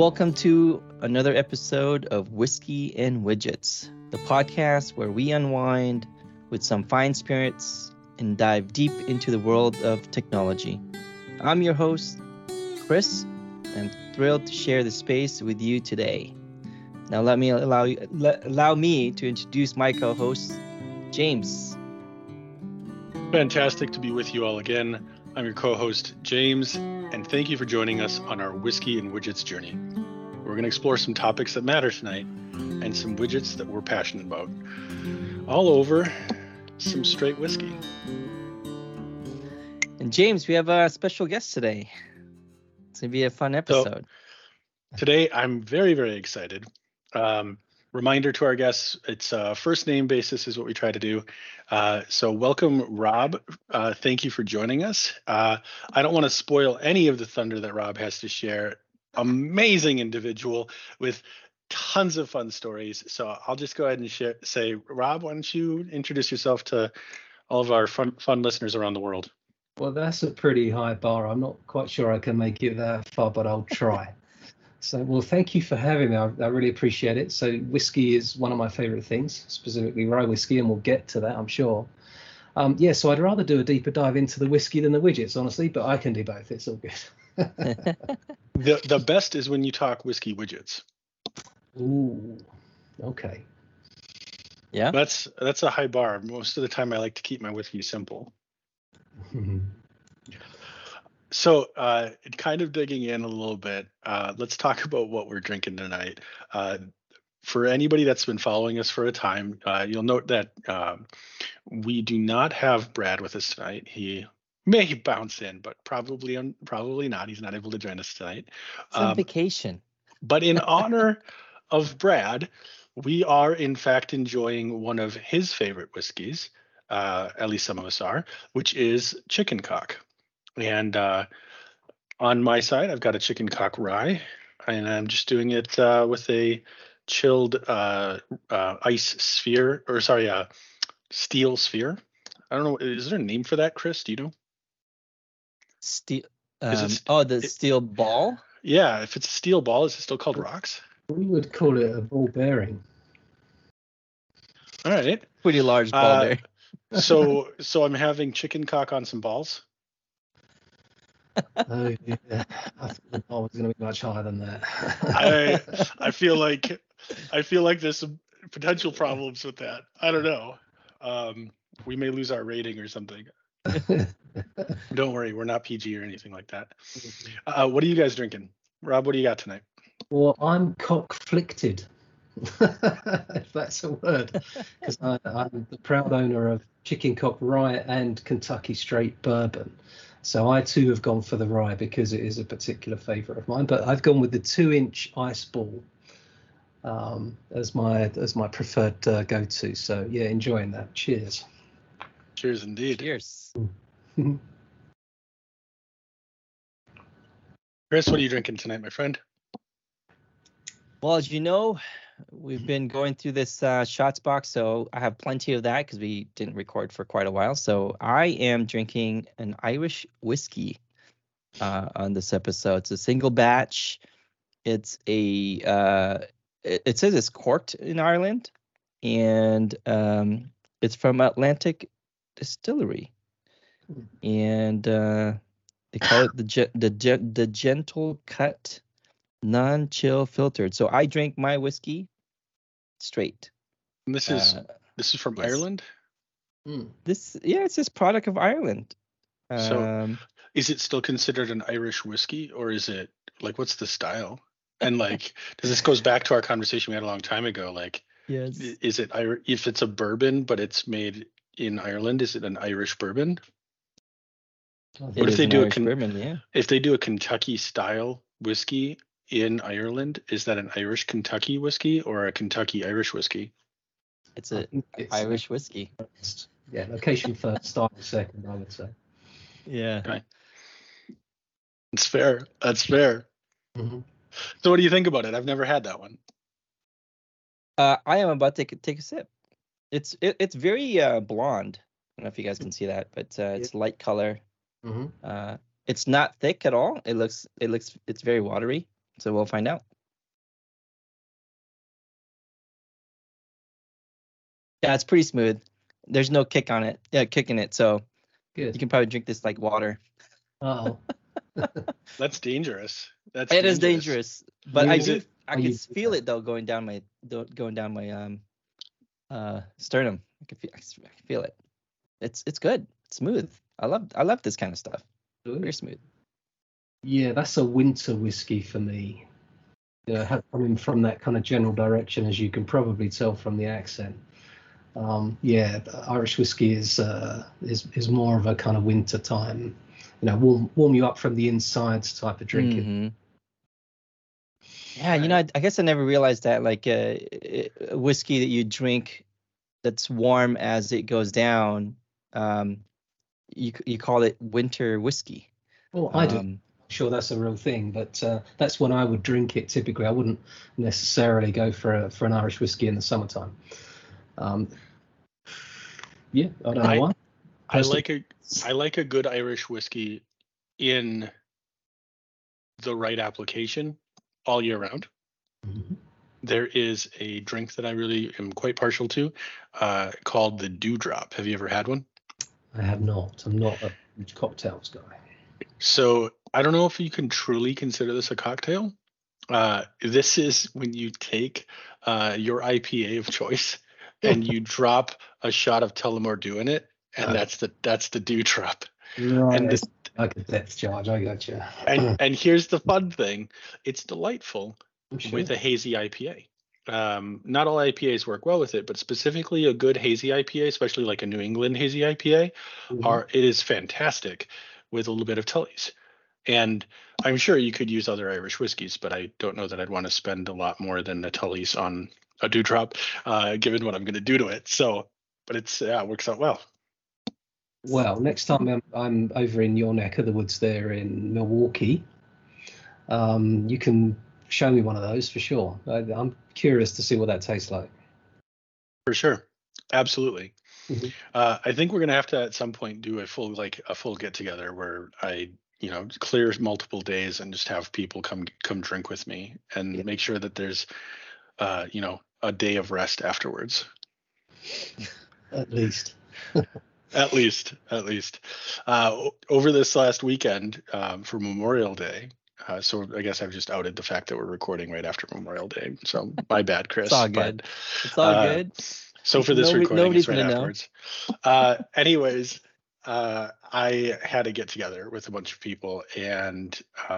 welcome to another episode of Whiskey and Widgets, the podcast where we unwind with some fine spirits and dive deep into the world of technology. I'm your host, Chris, and I'm thrilled to share the space with you today. Now allow me to introduce my co-host, James. Fantastic to be with you all again. I'm your co-host, James, and thank you for joining us on our Whiskey and Widgets journey. We're going to explore some topics that matter tonight and some widgets that we're passionate about. All over some straight whiskey. And James, we have a special guest today. It's going to be a fun episode. So, today, I'm very, very excited. Reminder to our guests, it's first name basis is what we try to do. So welcome, Rob. Thank you for joining us. I don't want to spoil any of the thunder that Rob has to share. Amazing individual with tons of fun stories. So I'll just go ahead and say, Rob, why don't you introduce yourself to all of our fun listeners around the world? Well, that's a pretty high bar. I'm not quite sure I can make it that far, but I'll try. Well, thank you for having me. I really appreciate it. So whiskey is one of my favorite things, specifically rye whiskey, and we'll get to that, I'm sure. So I'd rather do a deeper dive into the whiskey than the widgets, honestly, but I can do both. It's all good. The best is when you talk whiskey widgets. Ooh, okay. Yeah. That's a high bar. Most of the time I like to keep my whiskey simple. So kind of digging in a little bit, let's talk about what we're drinking tonight. For anybody that's been following us for a time, you'll note that we do not have Brad with us tonight. He may bounce in, but probably not. He's not able to join us tonight. It's on vacation. But in honor of Brad, we are in fact enjoying one of his favorite whiskeys, at least some of us are, which is Chicken Cock. And on my side, I've got a Chicken Cock rye, and I'm just doing it with a chilled ice sphere, steel sphere. I don't know. Is there a name for that, Chris? Do you know? Steel. The steel ball. Yeah, if it's a steel ball, is it still called rocks? We would call it a ball bearing. All right. Pretty large ball there. So I'm having Chicken Cock on some balls. Oh yeah, I thought the bar was going to be much higher than that. I feel like there's some potential problems with that. I don't know. We may lose our rating or something. Don't worry, we're not PG or anything like that. What are you guys drinking? Rob, what do you got tonight? Well, I'm cock-flicted, if that's a word, because I'm the proud owner of Chicken Cock Rye and Kentucky Straight Bourbon. So I too have gone for the rye because it is a particular favourite of mine. But I've gone with the 2-inch ice ball as my preferred go-to. So yeah, enjoying that. Cheers. Cheers indeed. Cheers. Chris, what are you drinking tonight, my friend? Well, as you know, we've been going through this shots box, so I have plenty of that because we didn't record for quite a while. So I am drinking an Irish whiskey on this episode. It's a single batch. It's it says it's corked in Ireland, and it's from Atlantic Distillery, and they call it the Gentle Cut non-chill filtered. So I drink my whiskey straight. And this is from yes. Ireland? It's this product of Ireland. So is it still considered an Irish whiskey, or is it like, what's the style? And like, because this goes back to our conversation we had a long time ago. Like, yes, is it if it's a bourbon but it's made in Ireland, is it an Irish bourbon? What if they do bourbon, yeah. If they do a Kentucky style whiskey in Ireland, is that an Irish Kentucky whiskey or a Kentucky Irish whiskey? It's Irish whiskey. Yeah, location first, style second, I would say. Yeah. Okay. That's fair. Mm-hmm. So what do you think about it? I've never had that one. I am about to take a sip. It's very blonde. I don't know if you guys can see that, but it's light color. Mm-hmm. It's not thick at all. It's very watery. So we'll find out. Yeah, it's pretty smooth. There's no kick on it. Yeah, kick in it. So Good. you can probably drink this like water. Oh, That's dangerous. It is dangerous, but Is I can feel it though going down my sternum. I can feel it. It's good. It's smooth. I love this kind of stuff. Very smooth. Yeah, that's a winter whiskey for me. Coming from that kind of general direction, as you can probably tell from the accent. Irish whiskey is more of a kind of winter time, warm you up from the insides type of drinking. Mm-hmm. Yeah, I guess I never realized that, like a whiskey that you drink that's warm as it goes down, you call it winter whiskey. Well, I do. I'm sure that's a real thing, but that's when I would drink it typically. I wouldn't necessarily go for an Irish whiskey in the summertime. I don't know why. I like a good Irish whiskey in the right application all year round. Mm-hmm. There is a drink that I really am quite partial to, called the Dewdrop. Have you ever had one? I have not. I'm not a huge cocktails guy. So I don't know if you can truly consider this a cocktail. This is when you take your IPA of choice and you drop a shot of Tullamore Dew in it, and that's the Dewdrop. Right. And this, like a depth charge. I gotcha. And here's the fun thing: it's delightful Sure. with a hazy IPA. Not all IPAs work well with it, but specifically a good hazy IPA, especially like a New England hazy IPA, it is fantastic with a little bit of Tully's. And I'm sure you could use other Irish whiskeys, but I don't know that I'd want to spend a lot more than the Tully's on a Dewdrop, given what I'm going to do to it. So, but it works out well. Well, next time I'm over in your neck of the woods there in Milwaukee, you can show me one of those for sure. I'm curious to see what that tastes like. For sure. Absolutely. Mm-hmm. I think we're going to have to at some point do a full get together where I clear multiple days and just have people come drink with me and make sure that there's a day of rest afterwards. At least. At least. Over this last weekend, for Memorial Day, so I guess I've just outed the fact that we're recording right after Memorial Day. So my bad, Chris. It's all good. It's all good. So for this recording, it's right afterwards. Anyways, I had a get together with a bunch of people, and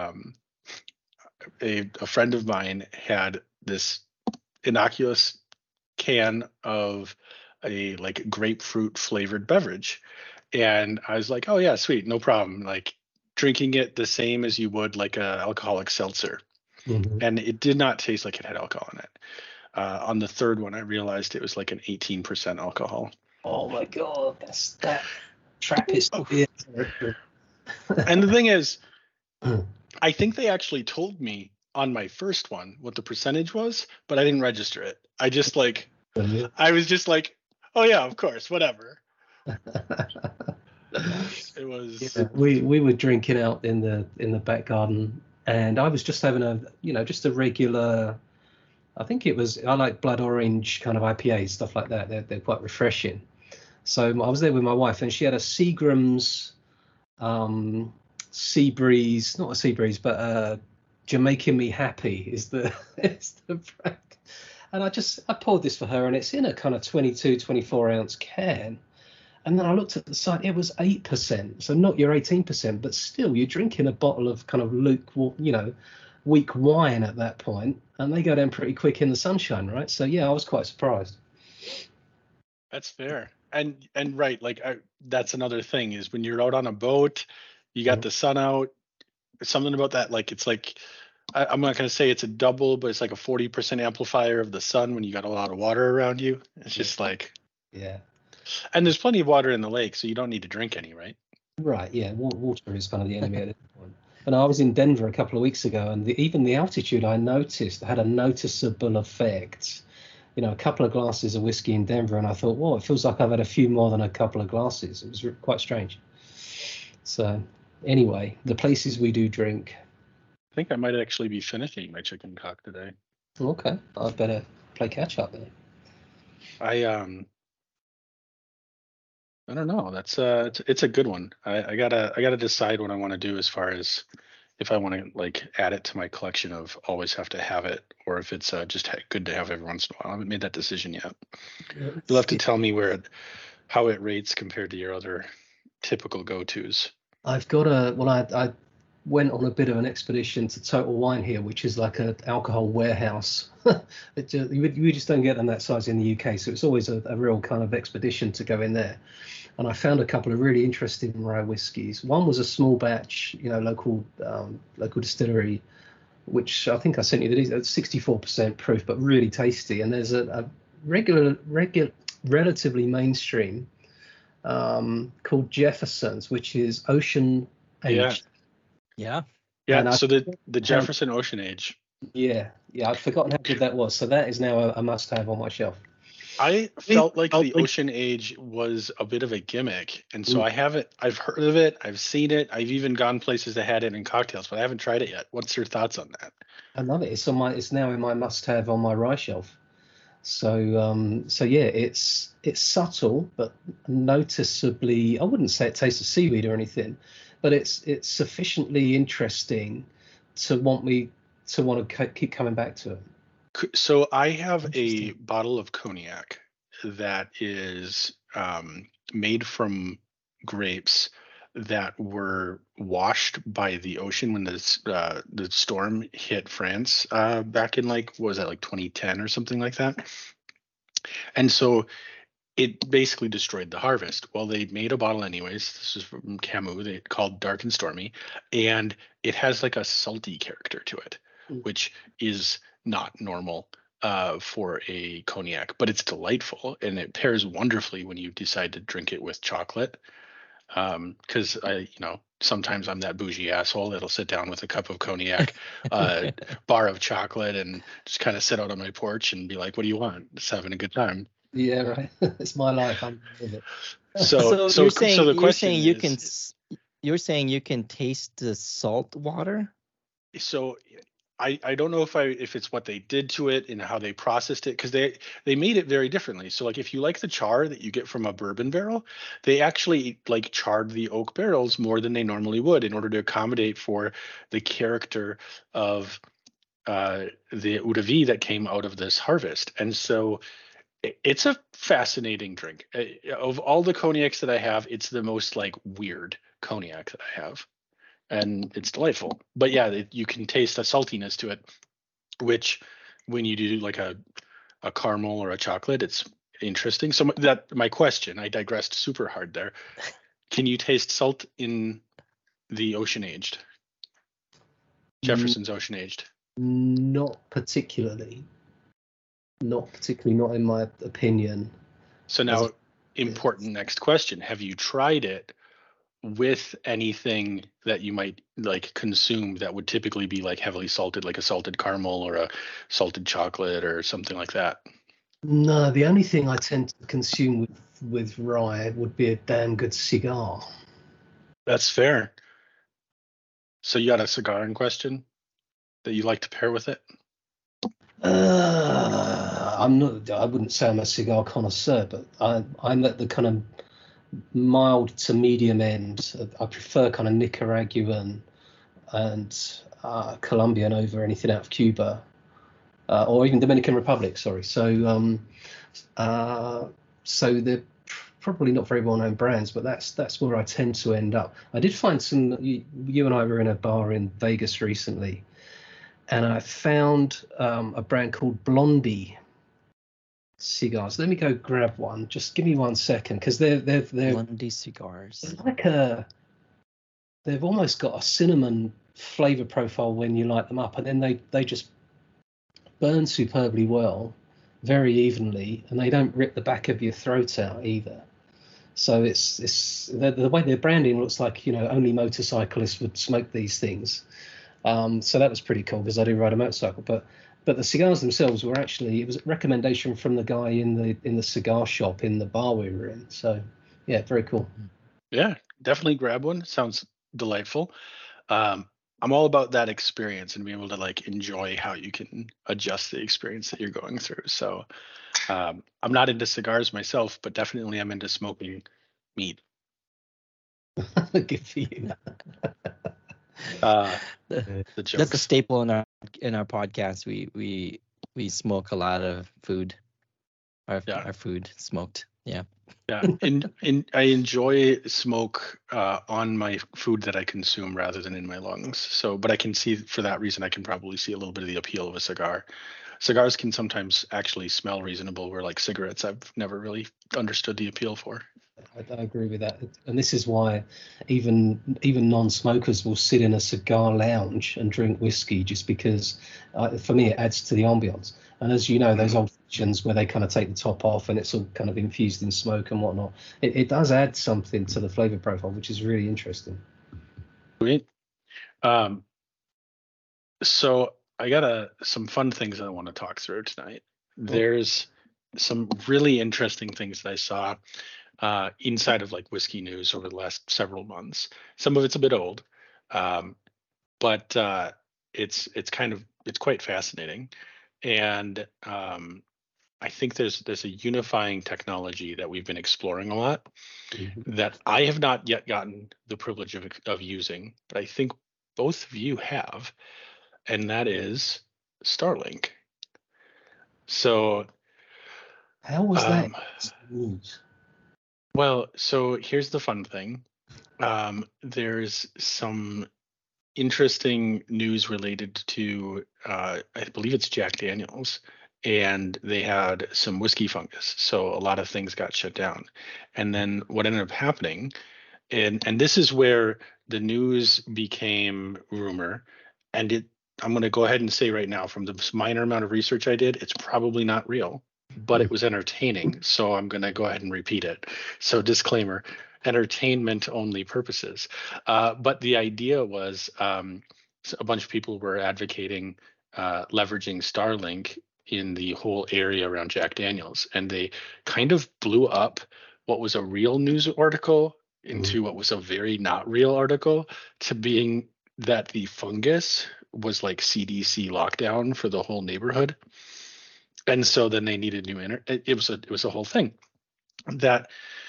a friend of mine had this innocuous can of a like grapefruit flavored beverage, and I was like, oh yeah, sweet, no problem, like drinking it the same as you would like a alcoholic seltzer. Mm-hmm. And it did not taste like it had alcohol in it. On the third one, I realized it was like an 18% alcohol. Oh my god, that's that Trappist beer. And the thing is, I think they actually told me on my first one what the percentage was, but I didn't register it. I just like, I was just like, oh yeah, of course, whatever. It was. Yeah, we were drinking out in the back garden, and I was just having just a regular. I think I like blood orange kind of IPAs, stuff like that. They're quite refreshing. So I was there with my wife, and she had a Seagram's Sea Breeze, not a Sea Breeze, but Jamaican Me Happy is the brand. And I poured this for her, and it's in a kind of 22, 24 ounce can. And then I looked at the side, it was 8%. So not your 18%, but still you're drinking a bottle of kind of weak wine at that point, and they go down pretty quick in the sunshine, right? So yeah, I was quite surprised. That's fair. And right, like that's another thing is when you're out on a boat, you got the sun out, something about that, like it's like I'm not going to say it's a double, but it's like a 40% amplifier of the sun when you got a lot of water around you. It's just like, yeah. And there's plenty of water in the lake, so you don't need to drink any, right? Right, yeah. Water is kind of the enemy at this point. And I was in Denver a couple of weeks ago, and even the altitude I noticed had a noticeable effect. A couple of glasses of whiskey in Denver, and I thought, whoa, it feels like I've had a few more than a couple of glasses. It was quite strange. So anyway, the places we do drink. I think I might actually be finishing my chicken cock today. Okay, I'd better play catch up then. I don't know. That's it's a good one. I gotta decide what I want to do as far as if I want to like add it to my collection of always have to have it, or if it's just good to have every once in a while. I haven't made that decision yet. You'll have to tell me how it rates compared to your other typical go-tos. I've got I went on a bit of an expedition to Total Wine here, which is like an alcohol warehouse. We just don't get them that size in the UK, so it's always a real kind of expedition to go in there. And I found a couple of really interesting rye whiskies. One was a small batch, local distillery, which I think I sent you the details, 64% proof, but really tasty. And there's a relatively mainstream called Jefferson's, which is ocean aged. Yeah. Yeah. So the Jefferson Ocean Age. Yeah. I'd forgotten how good that was. So that is now a must-have on my shelf. I felt like the Ocean Age was a bit of a gimmick, and so I've heard of it, I've seen it, I've even gone places that had it in cocktails, but I haven't tried it yet. What's your thoughts on that? I love it. It's now in my must-have on my rye shelf. So yeah, it's subtle but noticeably. I wouldn't say it tastes of seaweed or anything, but it's sufficiently interesting to want to keep coming back to it. So I have a bottle of cognac that is made from grapes that were washed by the ocean when the storm hit France back in like 2010 or something like that. And so it basically destroyed the harvest. Well, they made a bottle anyways. This is from Camus. They called Dark and Stormy, and it has like a salty character to it, which is not normal for a cognac, but it's delightful, and it pairs wonderfully when you decide to drink it with chocolate. Because sometimes I'm that bougie asshole that'll sit down with a cup of cognac, bar of chocolate, and just kind of sit out on my porch and be like, "What do you want?" Just having a good time. Yeah, right. It's my life. I'm with it. So you're saying you can taste the salt water? So I don't know if it's what they did to it and how they processed it, because they made it very differently. So like if you like the char that you get from a bourbon barrel, they actually like charred the oak barrels more than they normally would in order to accommodate for the character of the eau de vie that came out of this harvest. And so it's a fascinating drink. Of all the cognacs that I have, it's the most like weird cognac that I have. And it's delightful. But yeah, you can taste a saltiness to it, which when you do like a caramel or a chocolate, it's interesting. So my question, I digressed super hard there. Can you taste salt in the Ocean Aged? Jefferson's Ocean Aged? Not particularly. Not in my opinion. So now, important next question. Have you tried it with anything that you might like consume that would typically be like heavily salted, like a salted caramel or a salted chocolate or something like that? No, the only thing I tend to consume with rye would be a damn good cigar. That's fair. So you got a cigar in question that you like to pair with it? I wouldn't say I'm a cigar connoisseur, but I'm at the kind of mild to medium end. I prefer kind of Nicaraguan and Colombian over anything out of Cuba, or even Dominican Republic. Sorry. So they're probably not very well-known brands, but that's where I tend to end up. I did find some. You and I were in a bar in Vegas recently, and I found a brand called Blondie cigars. Let me go grab one. Just give me 1 second, because they're Blondie cigars. They've almost got a cinnamon flavor profile when you light them up, and then they just burn superbly well, very evenly, and they don't rip the back of your throat out either. So it's the way their branding looks like, only motorcyclists would smoke these things. So that was pretty cool, because I do ride a motorcycle, but the cigars themselves were actually, it was a recommendation from the guy in the cigar shop in the bar we were in. So yeah, very cool. Yeah, definitely grab one. Sounds delightful. I'm all about that experience and being able to like enjoy how you can adjust the experience that you're going through. So I'm not into cigars myself, but definitely I'm into smoking meat. Good for you. The That's a jokes. staple in our podcast. We smoke a lot of food. Our food smoked. Yeah. Yeah, and I enjoy smoke on my food that I consume rather than in my lungs. So, but I can see for that reason, I can probably see a little bit of the appeal of a cigar. Cigars can sometimes actually smell reasonable, where like cigarettes, I've never really understood the appeal for. I agree with that, and this is why even non-smokers will sit in a cigar lounge and drink whiskey, just because for me it adds to the ambience. And as you know, those old fashions where they kind of take the top off and it's all kind of infused in smoke and whatnot, it does add something to the flavor profile, which is really interesting. Great. So I got some fun things that I want to talk through tonight. There's some really interesting things that I saw inside of like whiskey news over the last several months. Some of it's a bit old, but it's quite fascinating, and I think there's a unifying technology that we've been exploring a lot that I have not yet gotten the privilege of using, but I think both of you have, and that is Starlink. So how was that news? Well, so here's the fun thing. There's some interesting news related to, I believe it's Jack Daniels, and they had some whiskey fungus. So a lot of things got shut down. And then what ended up happening, and this is where the news became rumor, and I'm going to go ahead and say right now, from the minor amount of research I did, it's probably not real, but it was entertaining. So I'm going to go ahead and repeat it. So disclaimer, entertainment only purposes. But the idea was a bunch of people were advocating leveraging Starlink in the whole area around Jack Daniels. And they kind of blew up what was a real news article into what was a very not real article, to being that the fungus was like CDC lockdown for the whole neighborhood. And so then they needed new it was a whole thing that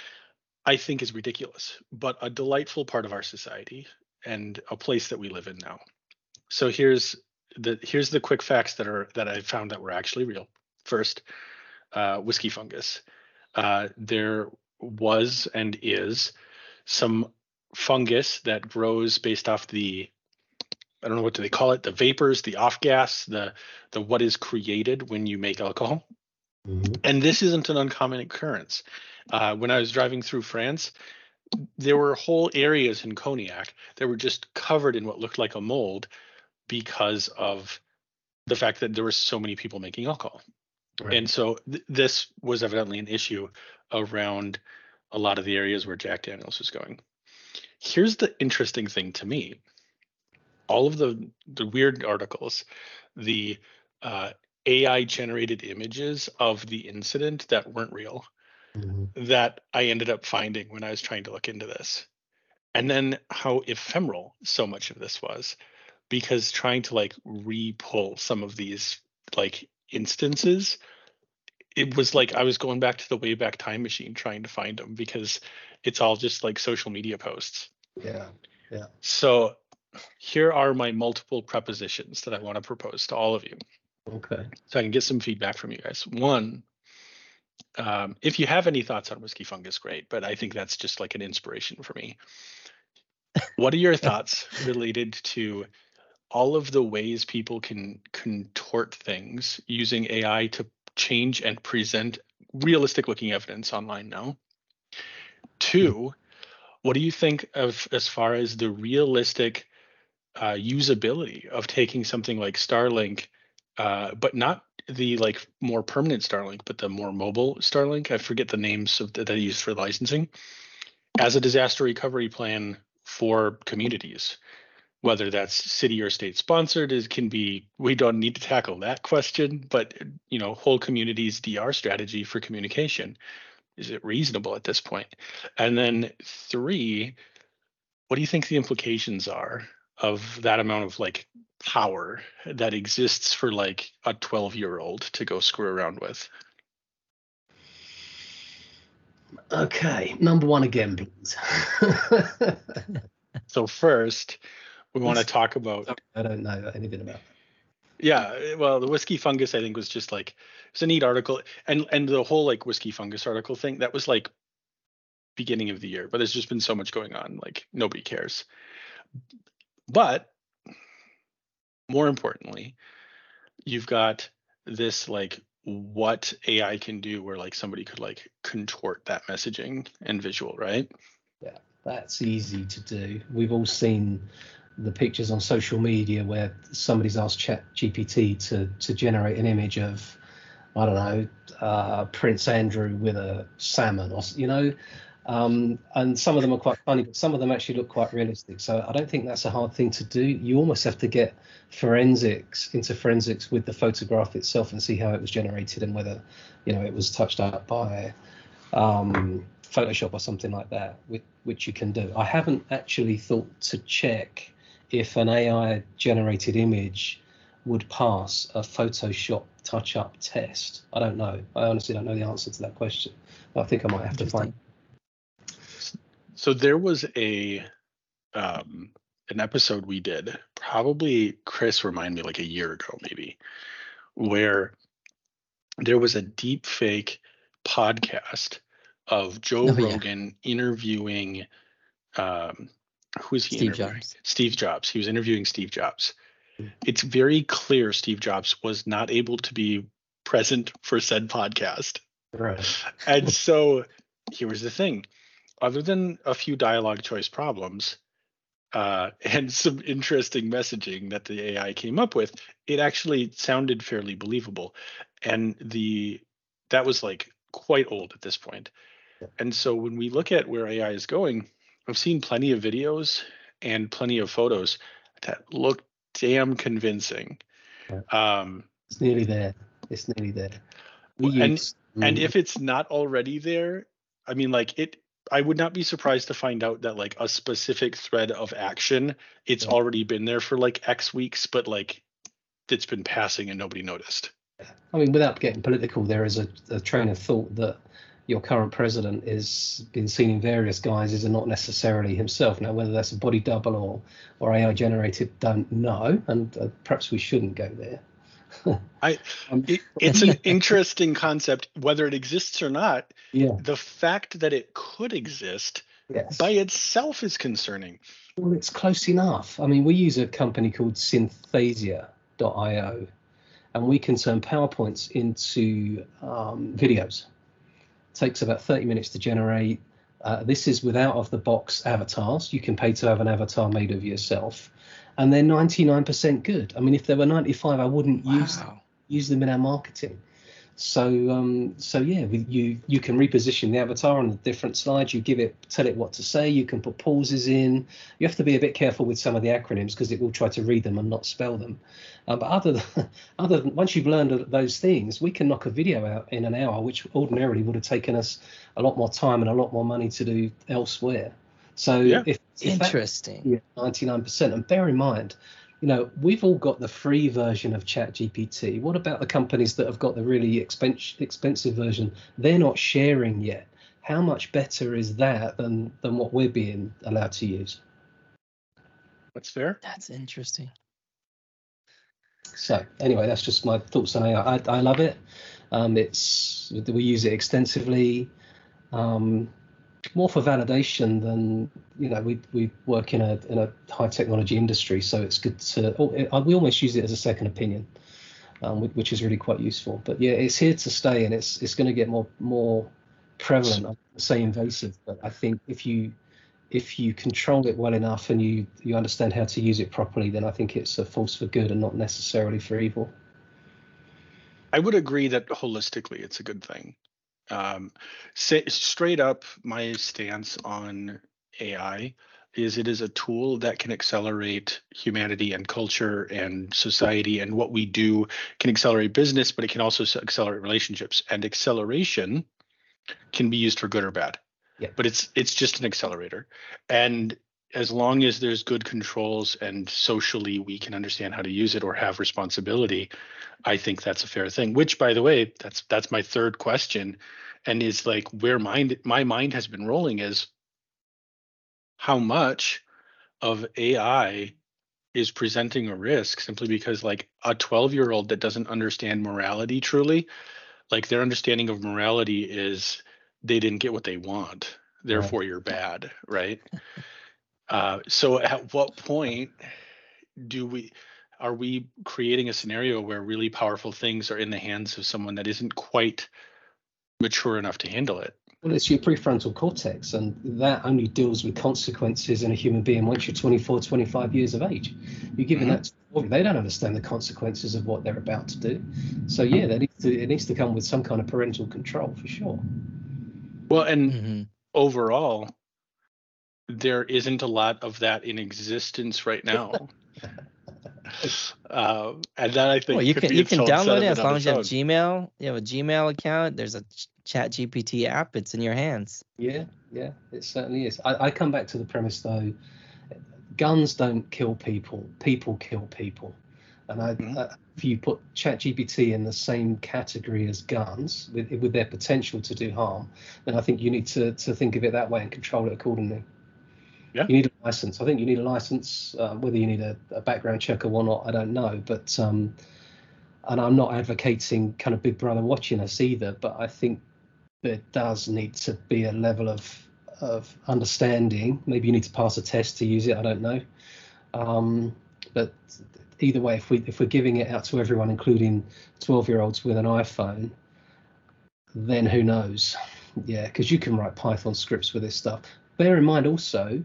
I think is ridiculous, but a delightful part of our society and a place that we live in now. So here's the quick facts that I found that were actually real. First, whiskey fungus. There was and is some fungus that grows based off the, I don't know, what do they call it? The vapors, the off gas, the what is created when you make alcohol. And this isn't an uncommon occurrence. When I was driving through France, there were whole areas in Cognac that were just covered in what looked like a mold because of the fact that there were so many people making alcohol. Right. And so this was evidently an issue around a lot of the areas where Jack Daniels was going. Here's the interesting thing to me. All of the weird articles, the AI generated images of the incident that weren't real, that I ended up finding when I was trying to look into this. And then how ephemeral so much of this was, because trying to like re-pull some of these like instances, it was like I was going back to the Wayback Time Machine trying to find them, because it's all just like social media posts. Yeah. So here are my multiple prepositions that I want to propose to all of you. Okay. So I can get some feedback from you guys. One, if you have any thoughts on whiskey fungus, great, but I think that's just like an inspiration for me. What are your thoughts related to all of the ways people can contort things using AI to change and present realistic looking evidence online now? Two, what do you think of as far as the realistic usability of taking something like Starlink, but not the like more permanent Starlink, but the more mobile Starlink? I forget the names of that they use for licensing, as a disaster recovery plan for communities, whether that's city or state sponsored. It can be, we don't need to tackle that question, but whole communities DR strategy for communication. Is it reasonable at this point? And then three, what do you think the implications are of that amount of like power that exists for like a 12-year-old to go screw around with? Okay, number one again, please. So first, we want to talk about. I don't know anything about that. Yeah, well, the whiskey fungus, I think, was just like it's a neat article, and the whole like whiskey fungus article thing that was like beginning of the year, but there's just been so much going on, like nobody cares. But more importantly, you've got this like what AI can do, where like somebody could like contort that messaging and visual, right? Yeah, that's easy to do. We've all seen the pictures on social media where somebody's asked ChatGPT to generate an image of, I don't know, Prince Andrew with a salmon, or and some of them are quite funny, but some of them actually look quite realistic. So I don't think that's a hard thing to do. You almost have to get into forensics with the photograph itself and see how it was generated and whether, it was touched up by Photoshop or something like that, which you can do. I haven't actually thought to check if an AI generated image would pass a Photoshop touch-up test. I don't know. I honestly don't know the answer to that question. I think I might have to find. So there was an episode we did, probably Chris remind me like a year ago maybe, where there was a deep fake podcast of Joe Rogan interviewing who's he Steve interviewing? Jobs. Steve Jobs. He was interviewing Steve Jobs. It's very clear Steve Jobs was not able to be present for said podcast. Right. And so here was the thing. Other than a few dialogue choice problems and some interesting messaging that the AI came up with, it actually sounded fairly believable. And that was like quite old at this point. And so when we look at where AI is going, I've seen plenty of videos and plenty of photos that look damn convincing. It's nearly there. It's nearly there. And if it's not already there, I mean, like I would not be surprised to find out that like a specific thread of action, it's already been there for like X weeks, but like it's been passing and nobody noticed. I mean, without getting political, there is a train of thought that your current president is been seen in various guises and not necessarily himself. Now, whether that's a body double or AI generated, don't know, and perhaps we shouldn't go there. It's an interesting concept, whether it exists or not. Yeah. The fact that it could exist by itself is concerning. Well, it's close enough. I mean, we use a company called Synthesia.io, and we can turn PowerPoints into videos. It takes about 30 minutes to generate. This is with out-of-the-box avatars. You can pay to have an avatar made of yourself. And they're 99% good. I mean, if they were 95, I wouldn't use them in our marketing. So yeah, you can reposition the avatar on the different slides. You tell it what to say. You can put pauses in. You have to be a bit careful with some of the acronyms because it will try to read them and not spell them. But other than once you've learned those things, we can knock a video out in an hour, which ordinarily would have taken us a lot more time and a lot more money to do elsewhere. So if interesting, 99%, and bear in mind, we've all got the free version of ChatGPT. What about the companies that have got the really expensive version? They're not sharing yet. How much better is that than what we're being allowed to use? That's fair. That's interesting. So anyway, that's just my thoughts on AI. I love it. We use it extensively. More for validation than we work in a high technology industry, so it's good to we almost use it as a second opinion, which is really quite useful. But yeah, it's here to stay, and it's going to get more prevalent. I say invasive, but I think if you control it well enough and you understand how to use it properly, then I think it's a force for good and not necessarily for evil. I would agree that holistically it's a good thing. Straight up, my stance on AI is it is a tool that can accelerate humanity and culture and society, and what we do can accelerate business, but it can also accelerate relationships, and acceleration can be used for good or bad. Yeah. But it's just an accelerator, and as long as there's good controls and socially we can understand how to use it or have responsibility, I think that's a fair thing. Which, by the way, that's my third question. and is like where my mind has been rolling is how much of AI is presenting a risk simply because like a 12-year-old that doesn't understand morality truly, like their understanding of morality is they didn't get what they want, therefore you're bad, right? So at what point are we creating a scenario where really powerful things are in the hands of someone that isn't quite mature enough to handle it? Well, it's your prefrontal cortex, and that only deals with consequences in a human being once you're 24, 25 years of age. You're giving that to, they don't understand the consequences of what they're about to do. So yeah, it needs to come with some kind of parental control for sure. Well, and overall, there isn't a lot of that in existence right now. And that I think you can download it as long as you have Gmail. You have a Gmail account. There's a ChatGPT app. It's in your hands. Yeah, it certainly is. I come back to the premise though. Guns don't kill people. People kill people. And if you put ChatGPT in the same category as guns with their potential to do harm, then I think you need to think of it that way and control it accordingly. Yeah. You need a license. I think you need a license. Whether you need a background check or not, I don't know. But and I'm not advocating kind of Big Brother watching us either. But I think there does need to be a level of understanding. Maybe you need to pass a test to use it. I don't know. But either way, if we're giving it out to everyone, including 12-year-olds with an iPhone, then who knows? Yeah, because you can write Python scripts with this stuff. Bear in mind also,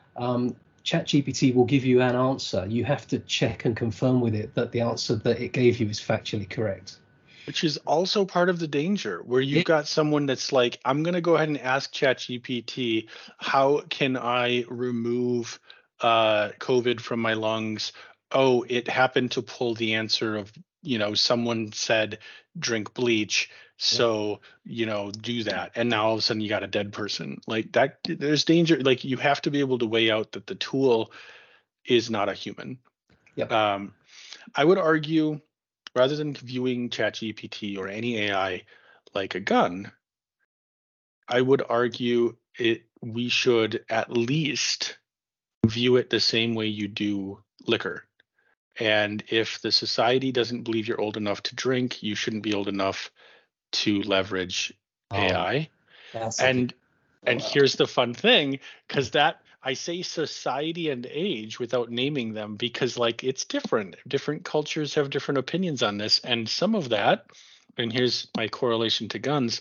ChatGPT will give you an answer. You have to check and confirm with it that the answer that it gave you is factually correct. Which is also part of the danger, where you've got someone that's like, I'm going to go ahead and ask ChatGPT, how can I remove COVID from my lungs? Oh, it happened to pull the answer of, someone said drink bleach. So, do that. And now all of a sudden you got a dead person like that. There's danger. Like you have to be able to weigh out that the tool is not a human. Yep. I would argue, rather than viewing ChatGPT or any AI like a gun, I would argue we should at least view it the same way you do liquor. And if the society doesn't believe you're old enough to drink, you shouldn't be old enough to leverage AI. And here's the fun thing, because that I say society and age without naming them, because like it's different. Different cultures have different opinions on this. And some of that, and here's my correlation to guns,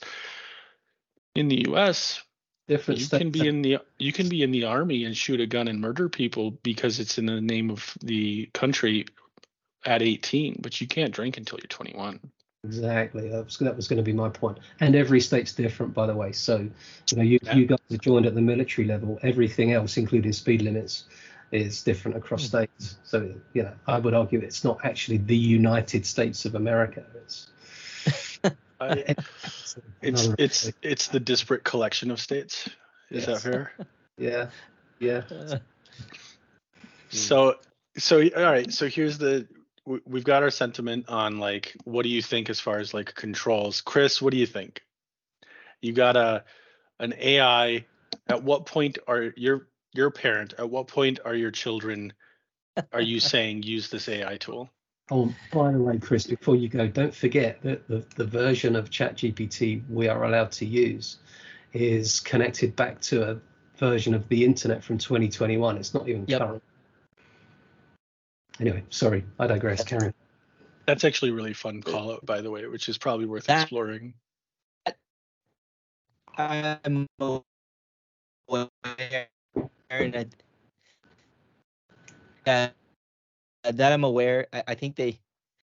in the US, you can be in the army and shoot a gun and murder people because it's in the name of the country at 18, but you can't drink until you're 21. Exactly. That was going to be my point. And every state's different, by the way. So, you guys are joined at the military level. Everything else, including speed limits, is different across states. So, I would argue it's not actually the United States of America. It's the disparate collection of states. Is that fair? Yeah. So all right. So here's we've got our sentiment on like, what do you think as far as like controls? Chris, what do you think? You got an AI. At what point are your parent? At what point are your children? Are you saying use this AI tool? Oh, by the way, Chris, before you go, don't forget that the version of ChatGPT we are allowed to use is connected back to a version of the internet from 2021. It's not even current. Anyway, sorry, I digress. Carry on. That's actually a really fun call out, by the way, which is probably worth exploring. I'm aware that I'm aware. I think they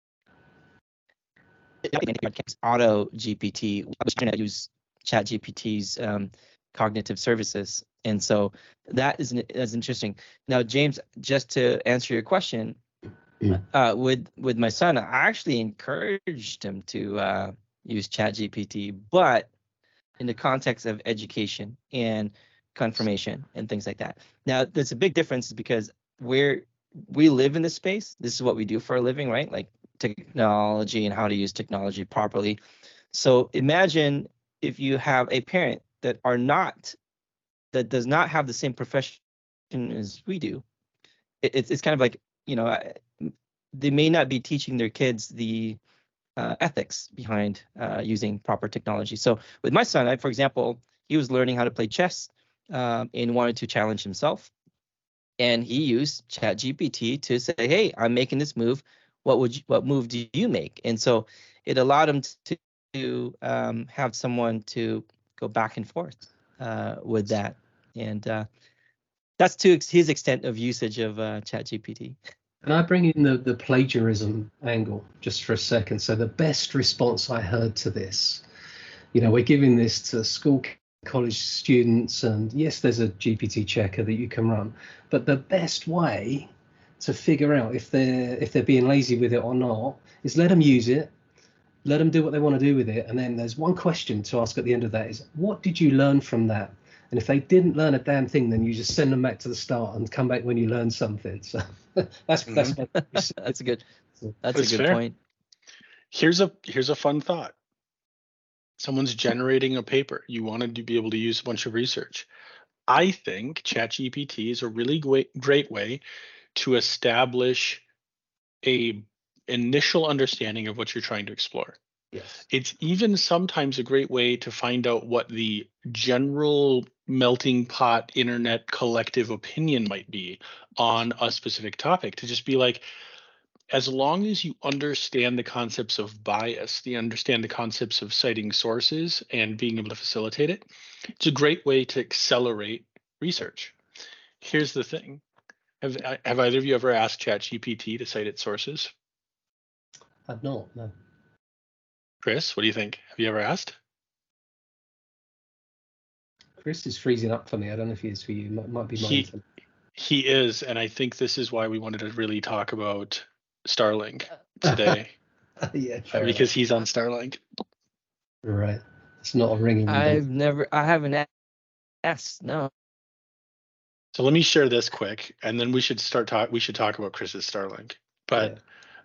Auto GPT. I was trying to use ChatGPT's cognitive services, and so that is interesting. Now, James, just to answer your question, with my son, I actually encouraged him to use ChatGPT, but in the context of education and confirmation and things like that. Now, there's a big difference because we live in this space. This is what we do for a living, right? Like technology and how to use technology properly. So imagine if you have a parent that does not have the same profession as we do, it's kind of like, they may not be teaching their kids the ethics behind using proper technology. So with my son, for example, he was learning how to play chess and wanted to challenge himself. And he used ChatGPT to say, hey, I'm making this move. What move do you make? And so it allowed him to have someone to go back and forth with that. And that's to his extent of usage of ChatGPT. And I bring in the plagiarism angle just for a second. So the best response I heard to this, we're giving this to school, college students, and yes, there's a GPT checker that you can run, but the best way to figure out if they're being lazy with it or not is let them use it, let them do what they want to do with it, and then there's one question to ask at the end of that is, what did you learn from that? And if they didn't learn a damn thing, then you just send them back to the start and come back when you learn something. So that's that's a good fair. point. Here's a fun thought. Someone's generating a paper. You wanted to be able to use a bunch of research. I think ChatGPT is a really great way to establish a initial understanding of what you're trying to explore. Yes. It's even sometimes a great way to find out what the general melting pot internet collective opinion might be on a specific topic, to just be like, as long as you understand the concepts of bias, understand the concepts of citing sources and being able to facilitate it, it's a great way to accelerate research. Here's the thing. Have either of you ever asked ChatGPT to cite its sources? I've not, no. Chris, what do you think? Have you ever asked? Chris is freezing up for me. I don't know if he is for you. Might be mine. He is, and I think this is why we wanted to really talk about Starlink today. Yeah, because he's on Starlink. Right. It's not a ringing. I haven't asked, no. So let me share this quick, and then we should talk about Chris's Starlink. But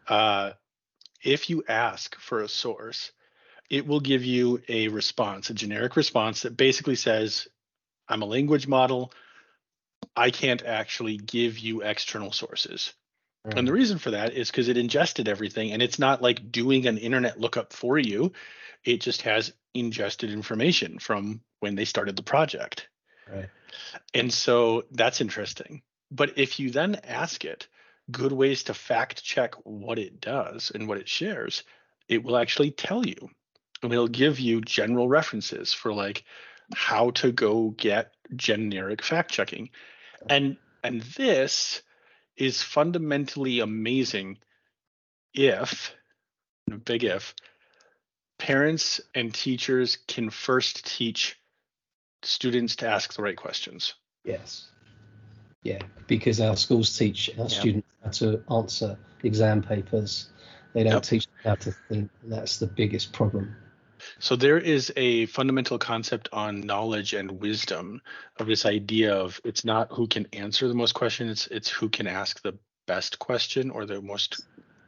if you ask for a source, it will give you a response, a generic response that basically says, I'm a language model. I can't actually give you external sources. And the reason for that is because it ingested everything, and it's not like doing an internet lookup for you. It just has ingested information from when they started the project. Right. And so that's interesting. But if you then ask it good ways to fact check what it does and what it shares, it will actually tell you, and it'll give you general references for like how to go get generic fact checking. And this is fundamentally amazing if, big if, parents and teachers can first teach students to ask the right questions. Yes. Yeah, because our schools teach our students how to answer exam papers. They don't teach them how to think. And that's the biggest problem. So there is a fundamental concept on knowledge and wisdom of this idea of, it's not who can answer the most questions, it's who can ask the best question or the most,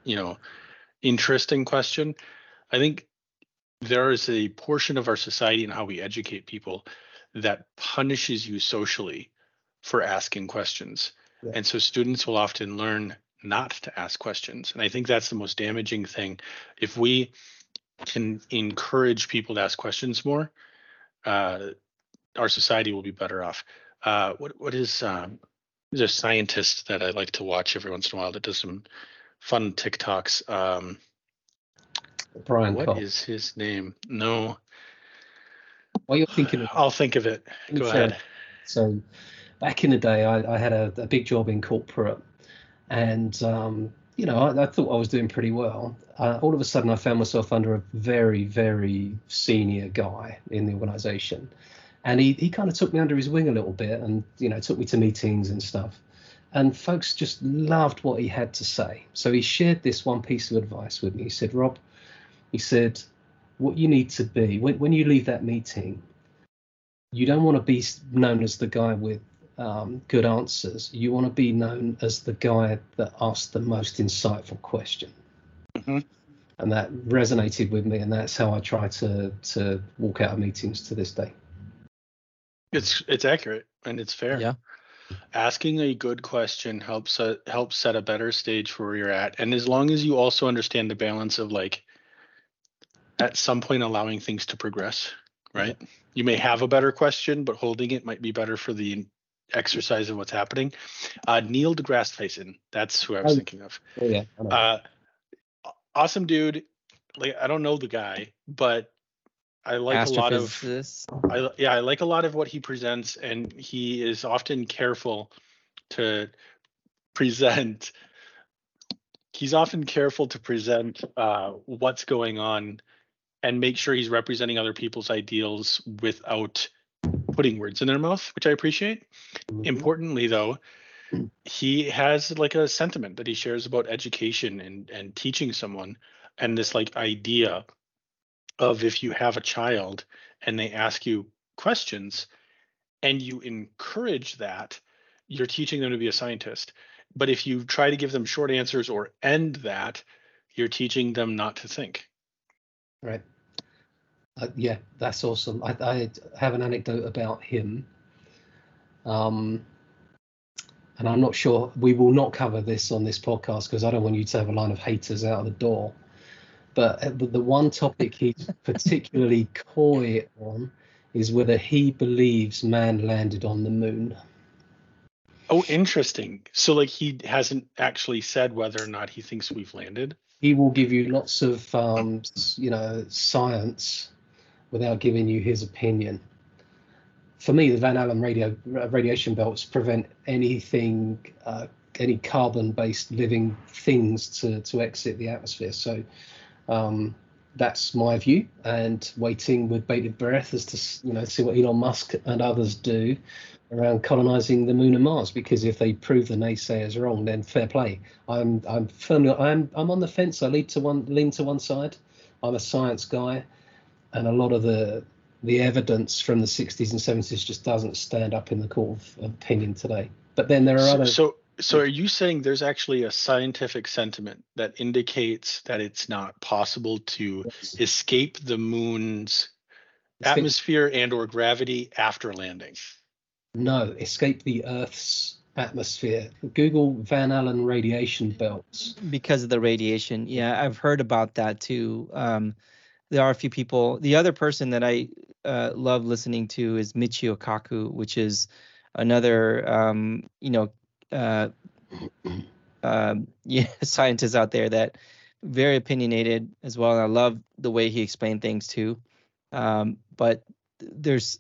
interesting question. I think there is a portion of our society and how we educate people that punishes you socially for asking questions. Yeah. And so students will often learn not to ask questions. And I think that's the most damaging thing. If we can encourage people to ask questions more, our society will be better off. What is there's a scientist that I like to watch every once in a while that does some fun TikToks. Brian What Koch. is his name? No. What you're thinking of? I'll think of it. Go ahead. So back in the day, I had a big job in corporate, and I thought I was doing pretty well. All of a sudden, I found myself under a very, very senior guy in the organization. And he kind of took me under his wing a little bit and, took me to meetings and stuff. And folks just loved what he had to say. So he shared this one piece of advice with me. He said, Rob, what you need to be, when you leave that meeting, you don't want to be known as the guy with good answers. You want to be known as the guy that asked the most insightful question. Mm-hmm. and that resonated with me, and that's how I try to walk out of meetings to this day. It's accurate and it's fair. Yeah. Asking a good question helps set a better stage for where you're at, and as long as you also understand the balance of like at some point allowing things to progress, right? You may have a better question, but holding it might be better for the exercise of what's happening. Neil deGrasse Tyson, that's who I was thinking of. Oh yeah, I know. Awesome dude. Like, I don't know the guy, but I like a lot of Astrophysicist. I like a lot of what he presents, and he is often careful to present. He's often careful to present what's going on and make sure he's representing other people's ideals without putting words in their mouth, which I appreciate. Mhm. Importantly, though, he has like a sentiment that he shares about education and teaching someone, and this like idea of if you have a child and they ask you questions and you encourage that, you're teaching them to be a scientist. But if you try to give them short answers or end that, you're teaching them not to think. Right. Yeah, that's awesome. I have an anecdote about him. And I'm not sure, we will not cover this on this podcast because I don't want you to have a line of haters out of the door. But the one topic he's particularly coy on is whether he believes man landed on the moon. Oh, interesting. So like he hasn't actually said whether or not he thinks we've landed. He will give you lots of science without giving you his opinion. For me, the Van Allen radiation belts prevent anything, any carbon-based living things to exit the atmosphere. So that's my view, and waiting with bated breath as to see what Elon Musk and others do around colonizing the moon and Mars. Because if they prove the naysayers wrong, then fair play. I'm on the fence. I lean to one side. I'm a science guy, and a lot of the evidence from the 60s and 70s just doesn't stand up in the court of opinion today. But then there are other. So are you saying there's actually a scientific sentiment that indicates that it's not possible to escape the moon's atmosphere and or gravity after landing? No, escape the Earth's atmosphere. Google Van Allen radiation belts. Because of the radiation. Yeah, I've heard about that too. There are a few people. The other person that I love listening to is Michio Kaku, which is another, scientist out there that very opinionated as well. And I love the way he explained things too. But there's,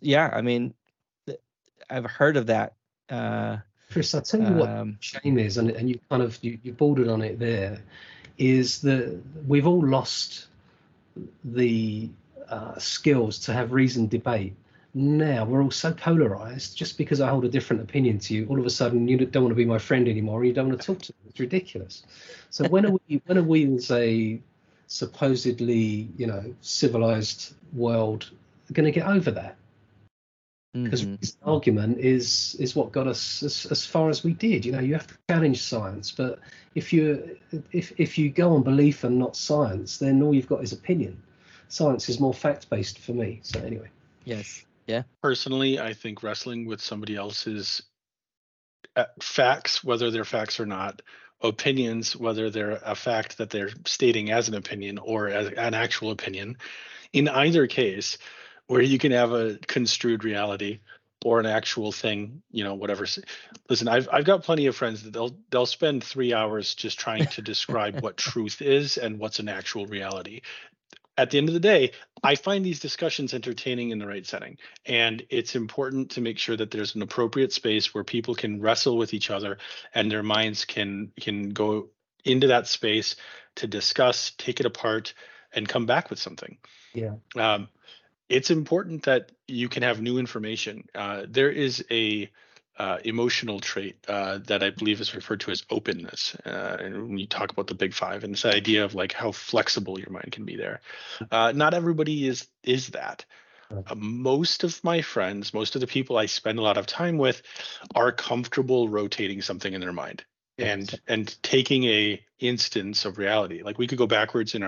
I've heard of that. Chris, I'll tell you what shame is, and you kind of you bordered on it there, is that we've all lost the skills to have reasoned debate. Now we're all so polarized. Just because I hold a different opinion to you, all of a sudden you don't want to be my friend anymore, or you don't want to talk to me. It's ridiculous. So when are we as a supposedly civilized world going to get over that? Because this argument is what got us as far as we did. You have to challenge science, but if you go on belief and not science, then all you've got is opinion. Science is more fact-based for me. So anyway. Yes. Yeah. Personally, I think wrestling with somebody else's facts, whether they're facts or not, opinions, whether they're a fact that they're stating as an opinion or as an actual opinion, in either case, where you can have a construed reality or an actual thing, whatever. Listen, I've got plenty of friends that they'll spend 3 hours just trying to describe what truth is and what's an actual reality. At the end of the day, I find these discussions entertaining in the right setting, and it's important to make sure that there's an appropriate space where people can wrestle with each other and their minds can go into that space to discuss, take it apart, and come back with something. Yeah. It's important that you can have new information. There is a emotional trait that I believe is referred to as openness. And when you talk about the big five, and this idea of like how flexible your mind can be there. Not everybody is that. Most of my friends, most of the people I spend a lot of time with are comfortable rotating something in their mind and taking a instance of reality. Like we could go backwards in our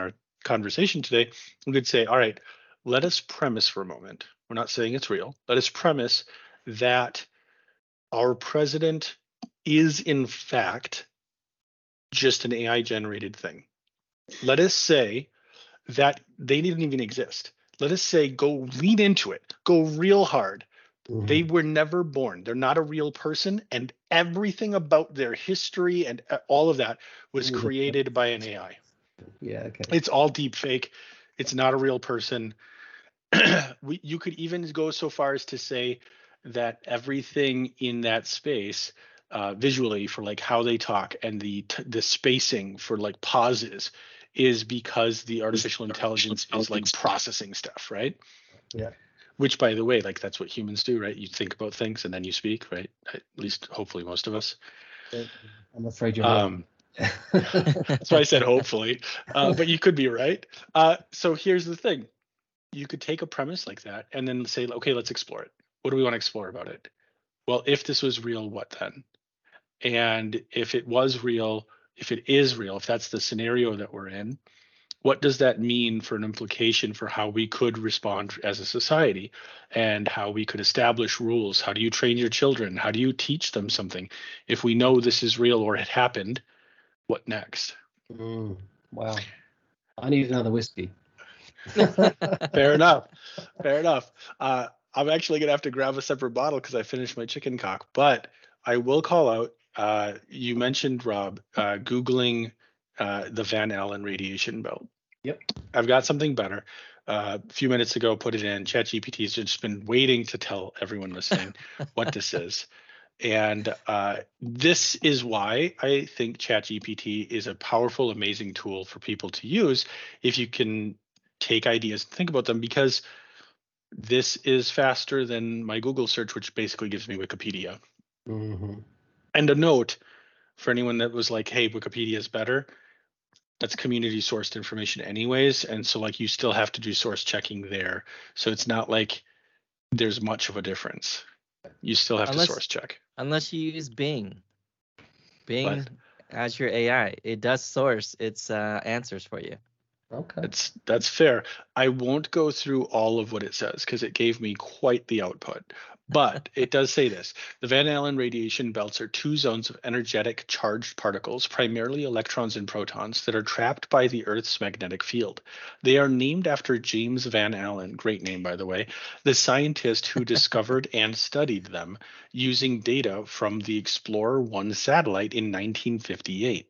conversation today, we could say, all right, let us premise for a moment. We're not saying it's real. Let us premise that our president is in fact just an AI generated thing. Let us say that they didn't even exist. Let us say go lean into it, go real hard. They were never born. They're not a real person, and everything about their history and all of that was created by an AI. Yeah, okay. It's all deep fake. It's not a real person. You could even go so far as to say that everything in that space, visually, for like how they talk and the spacing for like pauses, is because the artificial intelligence is like processing stuff, right? Yeah. Which, by the way, like that's what humans do, right? You think about things and then you speak, right? At least, hopefully, most of us. I'm afraid you're wrong. That's why I said hopefully, but you could be right. So here's the thing. You could take a premise like that and then say, okay, let's explore it. What do we want to explore about it? Well, if this was real, what then? And if it was real, if it is real, if that's the scenario that we're in, what does that mean for an implication for how we could respond as a society and how we could establish rules? How do you train your children? How do you teach them something? If we know this is real or it happened, what next? Wow. I need another whiskey. Fair enough. Fair enough. I'm actually going to have to grab a separate bottle because I finished my chicken cock. But I will call out, you mentioned, Rob, Googling the Van Allen radiation belt. Yep. I've got something better. A few minutes ago, put it in. ChatGPT's just been waiting to tell everyone listening what this is. And this is why I think ChatGPT is a powerful, amazing tool for people to use if you can take ideas and think about them, because this is faster than my Google search, which basically gives me Wikipedia. And a note for anyone that was like, hey, Wikipedia is better. That's community sourced information anyways. And so like you still have to do source checking there. So it's not like there's much of a difference. You still have to source check. Unless you use Bing. Bing as your AI. It does source its answers for you. Okay. That's fair. I won't go through all of what it says because it gave me quite the output. But it does say this. The Van Allen radiation belts are two zones of energetic charged particles, primarily electrons and protons, that are trapped by the Earth's magnetic field. They are named after James Van Allen, great name by the way, the scientist who discovered and studied them using data from the Explorer 1 satellite in 1958.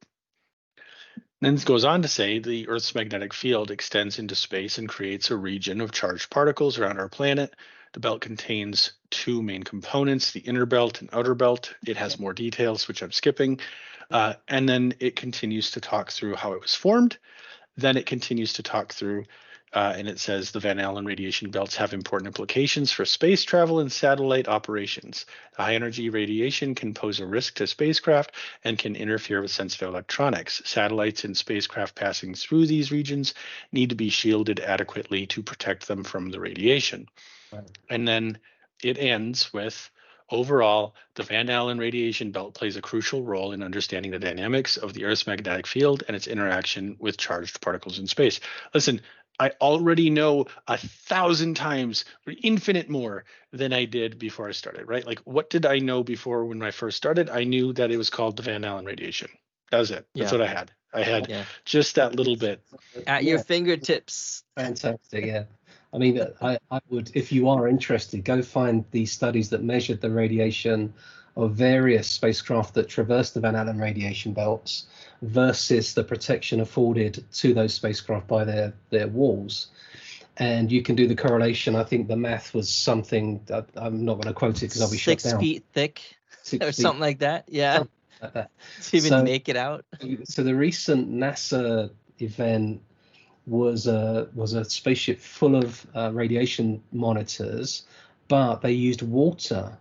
Then it goes on to say the Earth's magnetic field extends into space and creates a region of charged particles around our planet. The belt contains two main components, the inner belt and outer belt. It has more details, which I'm skipping. And then it continues to talk through how it was formed. Then it continues to talk through, and it says the Van Allen radiation belts have important implications for space travel and satellite operations. The high energy radiation can pose a risk to spacecraft and can interfere with sensitive electronics. Satellites and spacecraft passing through these regions need to be shielded adequately to protect them from the radiation. Right. And then it ends with, overall, the Van Allen radiation belt plays a crucial role in understanding the dynamics of the Earth's magnetic field and its interaction with charged particles in space. Listen, I already know 1,000 times, or infinite more than I did before I started, right? Like, what did I know before when I first started? I knew that it was called the Van Allen radiation. That was it. That's what I had. I had just that little bit. At your fingertips. Fantastic, yeah. I mean, I would, if you are interested, go find these studies that measured the radiation of various spacecraft that traversed the Van Allen radiation belts versus the protection afforded to those spacecraft by their walls. And you can do the correlation. I think the math was something, I'm not going to quote it because I'll be shut down. 6 feet thick or something like that. Yeah. Something like that. To even make it out. So the recent NASA event was a spaceship full of radiation monitors, but they used water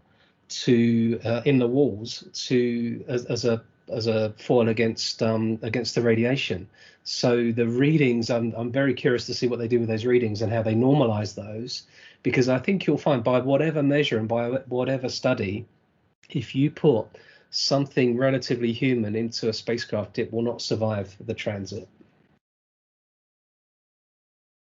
to in the walls to as a foil against the radiation. So the readings, I'm very curious to see what they do with those readings and how they normalize those, because I think you'll find by whatever measure and by whatever study, if you put something relatively human into a spacecraft, it will not survive the transit.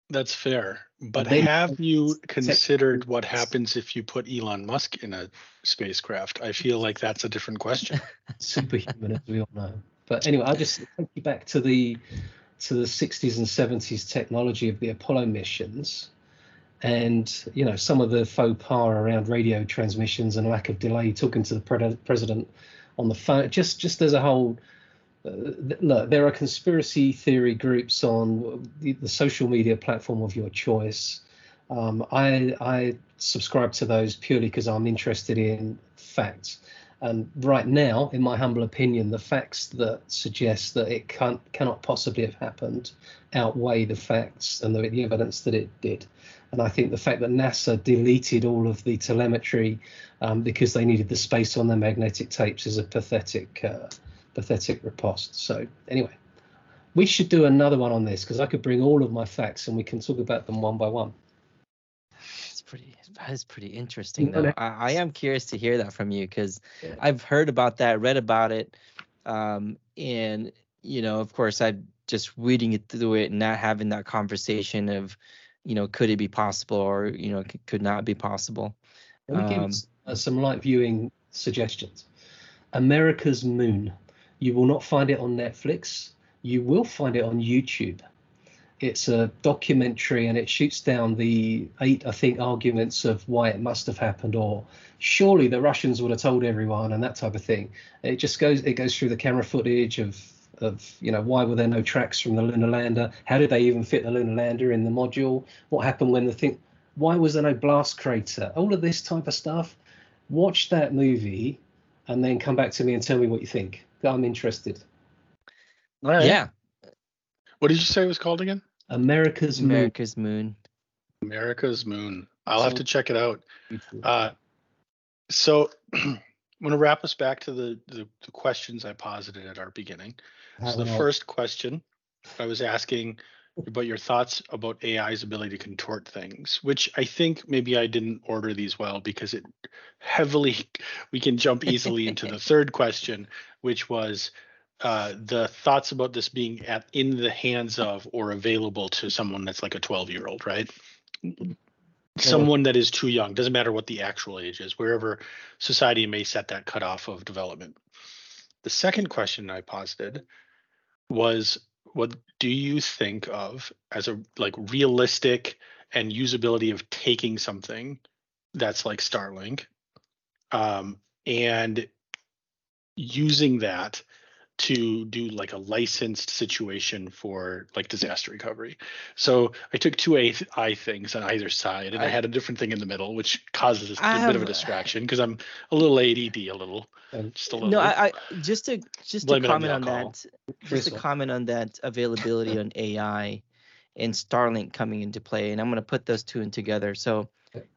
That's fair. But Then- have you considered what happens if you put Elon Musk in a spacecraft? I feel like that's a different question. Superhuman, as we all know. But anyway, I'll just take you back to the 60s and 70s technology of the Apollo missions, and some of the faux pas around radio transmissions and lack of delay, talking to the president on the phone. Just as a whole, look, there are conspiracy theory groups on the social media platform of your choice. I subscribe to those purely because I'm interested in facts. And right now, in my humble opinion, the facts that suggest that it cannot possibly have happened outweigh the facts and the evidence that it did. And I think the fact that NASA deleted all of the telemetry because they needed the space on their magnetic tapes is a pathetic riposte. So anyway, we should do another one on this because I could bring all of my facts and we can talk about them one by one. That is pretty interesting, though. I am curious to hear that from you because I've heard about that, read about it, and of course, I'm just reading it through it and not having that conversation of, could it be possible or could not be possible. Let me give some light viewing suggestions. America's Moon. You will not find it on Netflix. You will find it on YouTube. It's a documentary and it shoots down the 8, I think, arguments of why it must have happened, or surely the Russians would have told everyone, and that type of thing. It goes through the camera footage of why were there no tracks from the lunar lander? How did they even fit the lunar lander in the module? What happened when why was there no blast crater? All of this type of stuff. Watch that movie and then come back to me and tell me what you think. I'm interested. All right. Yeah. What did you say it was called again? America's Moon. America's Moon. I'll have to check it out. So I'm going to wrap us back to the questions I posited at our beginning. So the first question I was asking about your thoughts about AI's ability to contort things, which I think maybe I didn't order these well because we can jump easily into the third question, which was the thoughts about this being in the hands of or available to someone that's like a 12-year-old, right? Someone that is too young, doesn't matter what the actual age is, wherever society may set that cutoff of development. The second question I posited was, what do you think of as a realistic and usability of taking something that's like Starlink and using that to do like a licensed situation for like disaster recovery? So I took two AI things on either side, and I had a different thing in the middle, which causes a bit of a distraction because I'm a little ADD, just a little. No, I just to comment on that. Just to comment on that availability on AI and Starlink coming into play, and I'm going to put those two in together. So,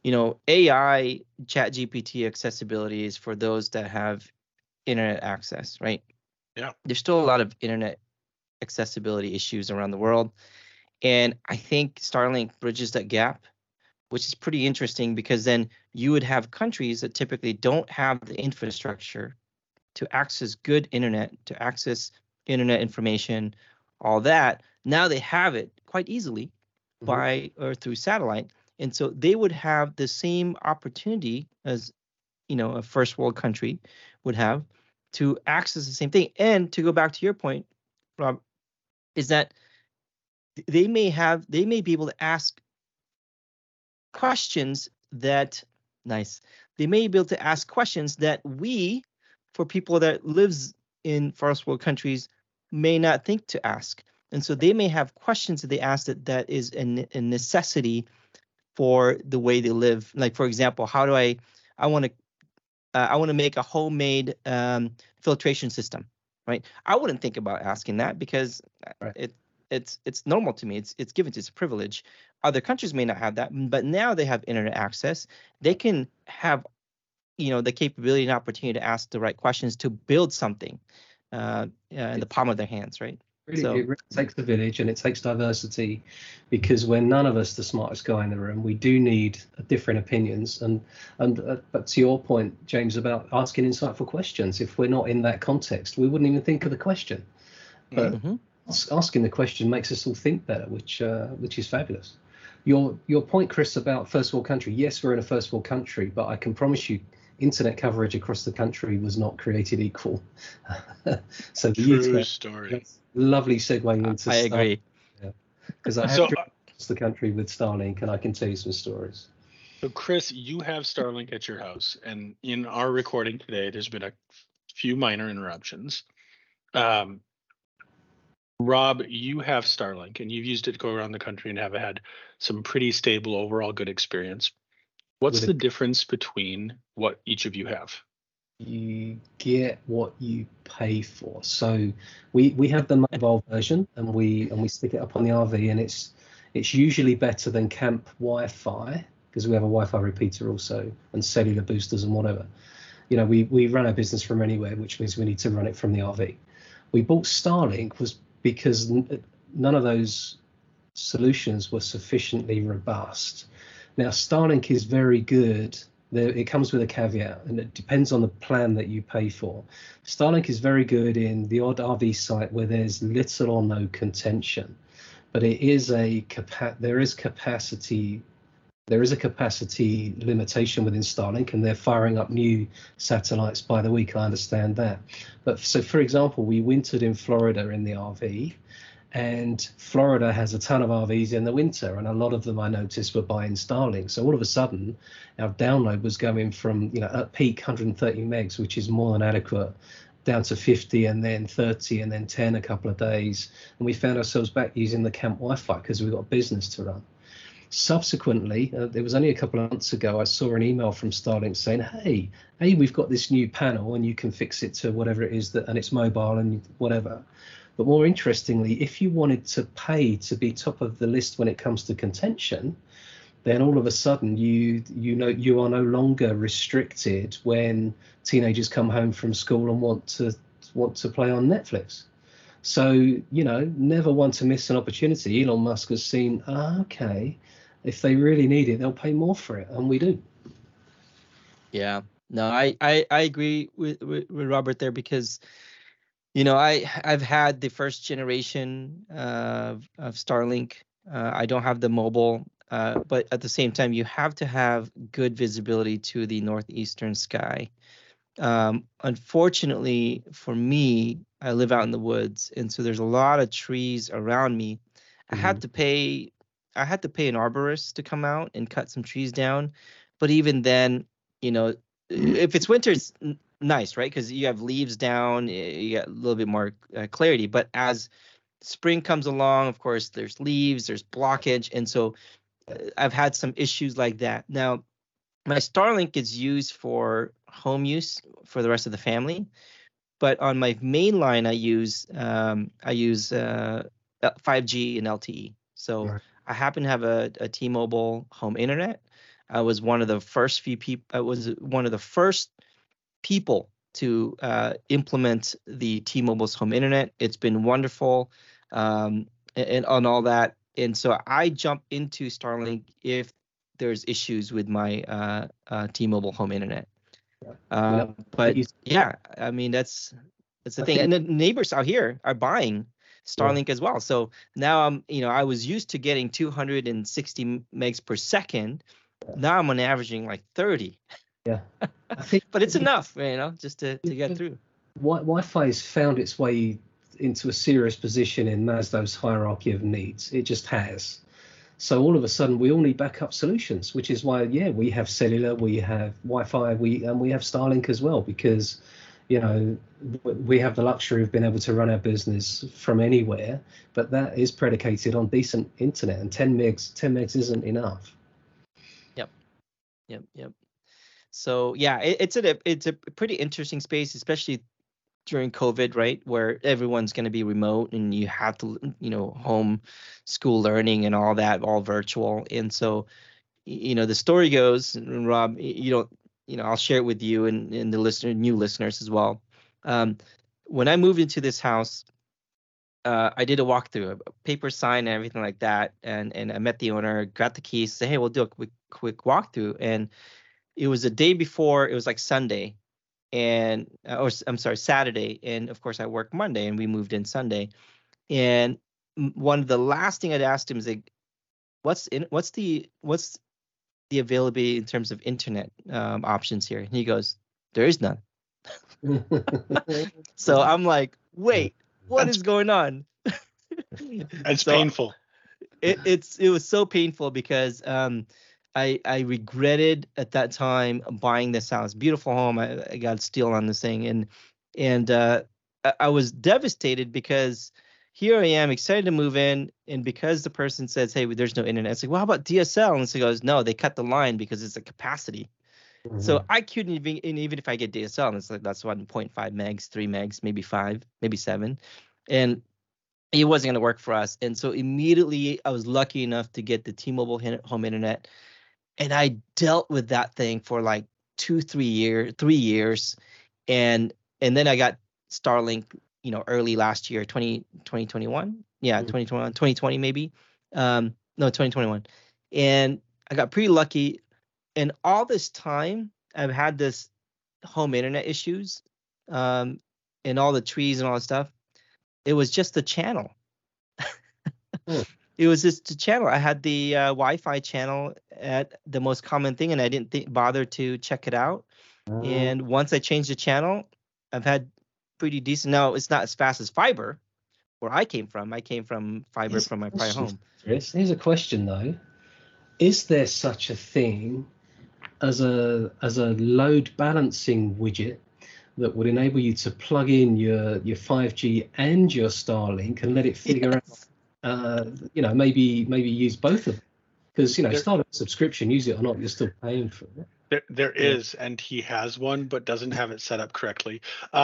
AI ChatGPT accessibility is for those that have internet access, right? Yeah. There's still a lot of internet accessibility issues around the world. And I think Starlink bridges that gap, which is pretty interesting because then you would have countries that typically don't have the infrastructure to access good internet, to access internet information, all that. Now they have it quite easily by or through satellite. And so they would have the same opportunity as, a first world country would have to access the same thing. And to go back to your point, Rob, is that they may be able to ask questions that they may be able to ask questions that we, for people that lives in first world countries, may not think to ask. And so they may have questions that they ask that is a necessity for the way they live. Like, for example, how do I want to make a homemade filtration system, right? I wouldn't think about asking that because it's normal to me. It's given to it's a privilege. Other countries may not have that, but now they have internet access. They can have, the capability and opportunity to ask the right questions to build something in the palm of their hands, right? It really takes the village, and it takes diversity, because we're none of us the smartest guy in the room. We do need different opinions, and but to your point, James, about asking insightful questions, if we're not in that context, we wouldn't even think of the question. But asking the question makes us all think better, which is fabulous. Your point, Chris, about first world country. Yes, we're in a first world country, but I can promise you, internet coverage across the country was not created equal. So the True UK, story. lovely segue into I agree. because I have So, driven across the country with Starlink, and I can tell you some stories. so Chris, you have Starlink at your house, and in our recording today, there's been a few minor interruptions. Rob, you have Starlink, and you've used it to go around the country and have had some pretty stable, overall good experience. What's With the difference between what each of you have? You get what you pay for. So we have the mobile version, and we stick it up on the RV, and it's usually better than camp Wi-Fi because we have a Wi-Fi repeater also, and cellular boosters and whatever. You know, we run our business from anywhere, which means we need to run it from the RV. We bought Starlink was because none of those solutions were sufficiently robust. Now, Starlink is very good. It comes with a caveat, and it depends on the plan that you pay for. Starlink is very good in the odd RV site where there's little or no contention, but there is a capacity limitation within Starlink, and they're firing up new satellites by the week. I understand that. But so, for example, we wintered in Florida in the RV, and Florida has a ton of RVs in the winter, and a lot of them I noticed were buying Starlink. So all of a sudden, our download was going from, at peak 130 megs, which is more than adequate, down to 50 and then 30 and then 10 a couple of days. And we found ourselves back using the camp Wi-Fi because we've got a business to run. Subsequently, it was only a couple of months ago, I saw an email from Starlink saying, hey, we've got this new panel and you can fix it to whatever it is, and it's mobile and whatever. But more interestingly, if you wanted to pay to be top of the list when it comes to contention, then all of a sudden you are no longer restricted when teenagers come home from school and want to play on Netflix. So, never want to miss an opportunity. Elon Musk has seen, okay, if they really need it, they'll pay more for it, and we do. Yeah, no, I agree with Robert there because, I've had the first generation of Starlink. I don't have the mobile, but at the same time, you have to have good visibility to the northeastern sky. Unfortunately for me, I live out in the woods, and so there's a lot of trees around me. I had to pay an arborist to come out and cut some trees down, but even then, if it's winter, it's nice, right? Because you have leaves down, you get a little bit more clarity. But as spring comes along, of course, there's leaves, there's blockage, and so I've had some issues like that. Now, my Starlink is used for home use for the rest of the family, but on my main line, I use 5G and LTE. So Right. I happen to have a T-Mobile home internet. I was one of the first few people. I was one of the first people to implement the T-Mobile's home internet. It's been wonderful, and on all that. And so I jump into Starlink if there's issues with my T-Mobile home internet. But yeah, I mean that's the thing. And the neighbors out here are buying Starlink as well. So now I was used to getting 260 megs per second. Now I'm on averaging like 30. Yeah, I think, but it's enough, just to get through. Wi-Fi has found its way into a serious position in Maslow's hierarchy of needs. It just has. So all of a sudden, we all need backup solutions, which is why, we have cellular, we have Wi-Fi, we have Starlink as well, because, we have the luxury of being able to run our business from anywhere, but that is predicated on decent internet, and 10 megs isn't enough. Yep. So yeah, it's a pretty interesting space, especially during COVID, right, where everyone's going to be remote and you have to, home school learning and all that, all virtual. And so, the story goes, and Rob, I'll share it with you and the new listeners as well. When I moved into this house, I did a walkthrough, a paper sign and everything like that. And I met the owner, got the keys, said, hey, we'll do a quick walkthrough. And it was the day before, it was like Sunday. And I'm sorry, Saturday. And of course I worked Monday and we moved in Sunday. And one of the last thing I'd asked him is like, what's the availability in terms of internet options here? And he goes, there is none. So I'm like, wait, what is going on? It's So painful. It was so painful because I regretted at that time buying this house. Beautiful home. I got steel on this thing, and I was devastated because here I am excited to move in, and because the person says, hey, there's no internet, it's like, well, how about DSL? And so he goes, no, they cut the line because it's a capacity. So I couldn't even if I get DSL, and it's like that's 1.5 megs, 3 megs, maybe 5, maybe 7, and it wasn't going to work for us. And so immediately I was lucky enough to get the T-Mobile home internet, and I dealt with that thing for like 3 years, and then I got Starlink, early last year, 2021, 2020 maybe, no, 2021, and I got pretty lucky. And all this time, I've had this home internet issues, and all the trees and all that stuff. It was just the channel. It was just the channel. I had the Wi-Fi channel at the most common thing, and I didn't bother to check it out. And once I changed the channel, I've had pretty decent. Now, it's not as fast as fiber where I came from. I came from fiber from my prior home. Chris, here's a question, though. Is there such a thing as a load balancing widget that would enable you to plug in your 5G and your Starlink and let it figure out, maybe use both of them? Because, Starlink subscription, use it or not, you're still paying for it. There is, and he has one, but doesn't have it set up correctly.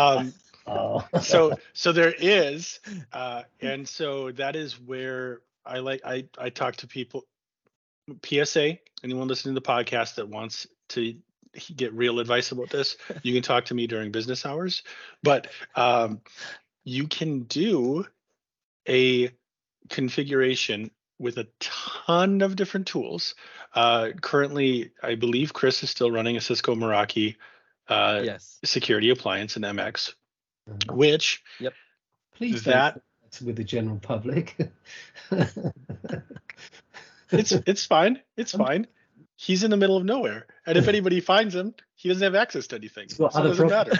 So there is, and so that is where I talk to people. PSA, anyone listening to the podcast that wants to get real advice about this, you can talk to me during business hours. But you can do a configuration with a ton of different tools. Currently, I believe Chris is still running a Cisco Meraki security appliance, an MX, which please don't with the general public. It's fine. It's fine. He's in the middle of nowhere, and if anybody finds him, he doesn't have access to anything. So it doesn't matter.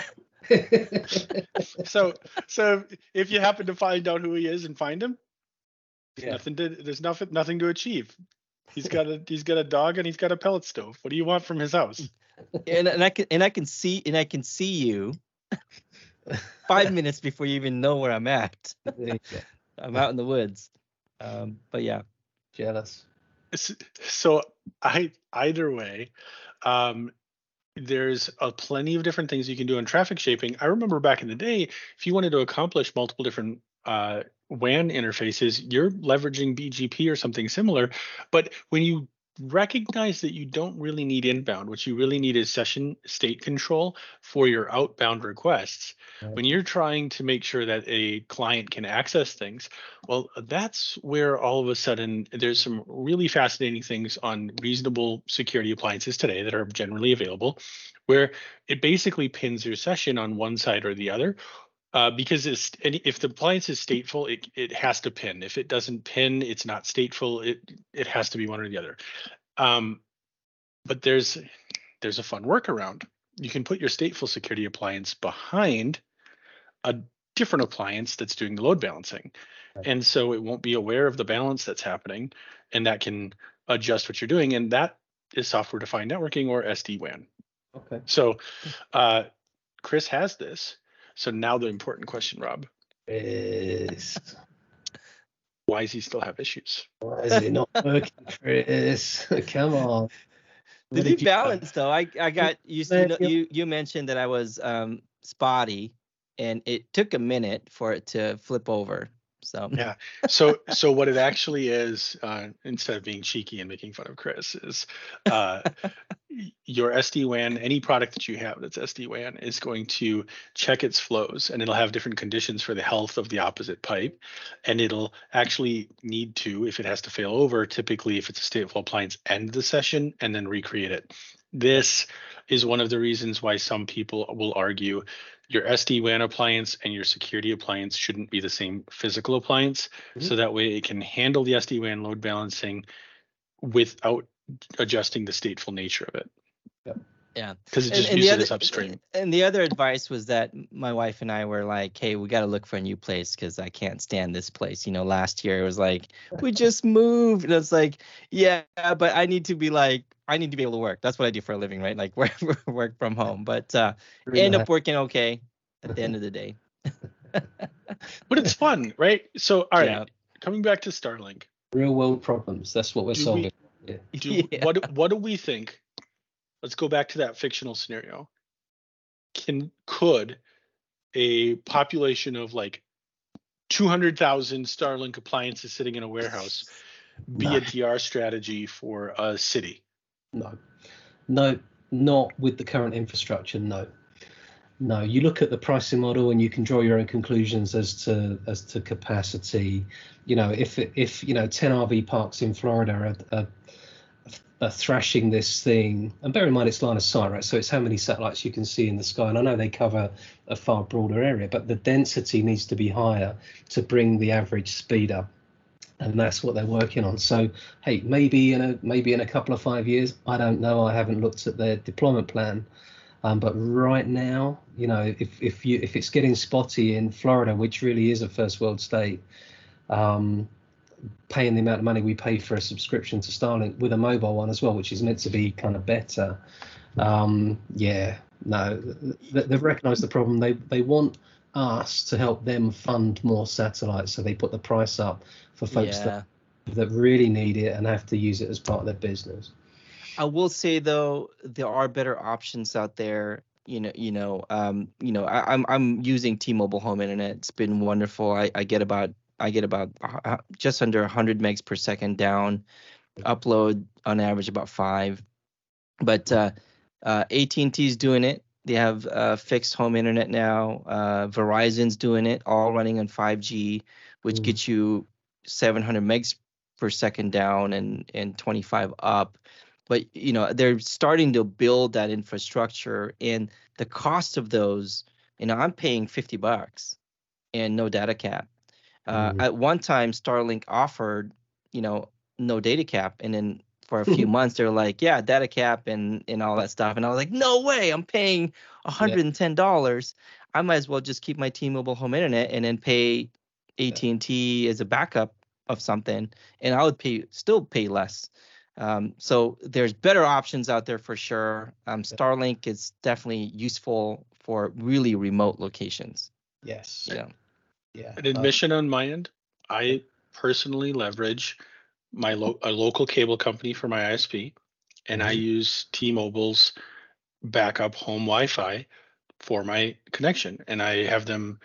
So if you happen to find out who he is and find him, there's nothing to achieve. He's got a dog and he's got a pellet stove. What do you want from his house? And I can see you 5 minutes before you even know where I'm at. I'm out in the woods. But yeah, jealous. So either way, there's plenty of different things you can do in traffic shaping. I remember back in the day, if you wanted to accomplish multiple different WAN interfaces, you're leveraging BGP or something similar. But when you recognize that you don't really need inbound, what you really need is session state control for your outbound requests. Right. When you're trying to make sure that a client can access things, well, that's where all of a sudden there's some really fascinating things on reasonable security appliances today that are generally available, where it basically pins your session on one side or the other. Because if the appliance is stateful, it has to pin. If it doesn't pin, it's not stateful. It has to be one or the other. But there's a fun workaround. You can put your stateful security appliance behind a different appliance that's doing the load balancing, and so it won't be aware of the balance that's happening, and that can adjust what you're doing. And that is software-defined networking, or SD-WAN. Okay. So Chris has this. So now the important question, Rob, is why does he still have issues? Why is it not working, Chris? Come on. Did he balance though? I got you mentioned that I was spotty, and it took a minute for it to flip over. So yeah. So what it actually is, instead of being cheeky and making fun of Chris, is your SD-WAN, any product that you have that's SD-WAN is going to check its flows, and it'll have different conditions for the health of the opposite pipe. And it'll actually need to, if it has to fail over, typically if it's a stateful appliance, end the session and then recreate it. This is one of the reasons why some people will argue your SD-WAN appliance and your security appliance shouldn't be the same physical appliance. Mm-hmm. So that way it can handle the SD-WAN load balancing without adjusting the stateful nature of it. Yeah. Because it just uses this upstream. And the other advice was that my wife and I were like, hey, we got to look for a new place because I can't stand this place. Last year it was like, we just moved. And it's like, yeah, but I need to be able to work. That's what I do for a living, right? Like work from home. But end up working okay at the end of the day. But it's fun, right? So, all right, coming back to Starlink. Real world problems. That's what we're solving. What do we think? Let's go back to that fictional scenario. Could a population of like 200,000 Starlink appliances sitting in a warehouse be a DR strategy for a city? No, not with the current infrastructure. No. You look at the pricing model and you can draw your own conclusions as to capacity. If 10 RV parks in Florida are thrashing this thing, and bear in mind it's line of sight, right? So it's how many satellites you can see in the sky, and I know they cover a far broader area, but the density needs to be higher to bring the average speed up, and that's what they're working on. So hey, maybe in a couple of 5 years, I don't know, I haven't looked at their deployment plan, but right now, if it's getting spotty in Florida, which really is a first world state, paying the amount of money we pay for a subscription to Starlink with a mobile one as well, which is meant to be kind of better. They've recognized the problem. They want us to help them fund more satellites, so they put the price up for folks that really need it and have to use it as part of their business. I will say though, there are better options out there. I'm using T-Mobile Home Internet. It's been wonderful. I get about just under 100 megs per second down, upload on average about 5. But AT&T's doing it. They have fixed home internet now. Verizon's doing it, all running on 5G, which gets you 700 megs per second down and 25 up. But they're starting to build that infrastructure, and the cost of those, I'm paying $50 and no data cap. At one time, Starlink offered, no data cap, and then for a few months they're like, yeah, data cap and all that stuff, and I was like, no way, I'm paying $110. I might as well just keep my T-Mobile Home Internet and then pay AT&T as a backup of something, and I would still pay less. So there's better options out there for sure. Starlink is definitely useful for really remote locations. Yes. Yeah. An admission on my end, I personally leverage a local cable company for my ISP, and I use T-Mobile's backup home Wi-Fi for my connection. And I have them,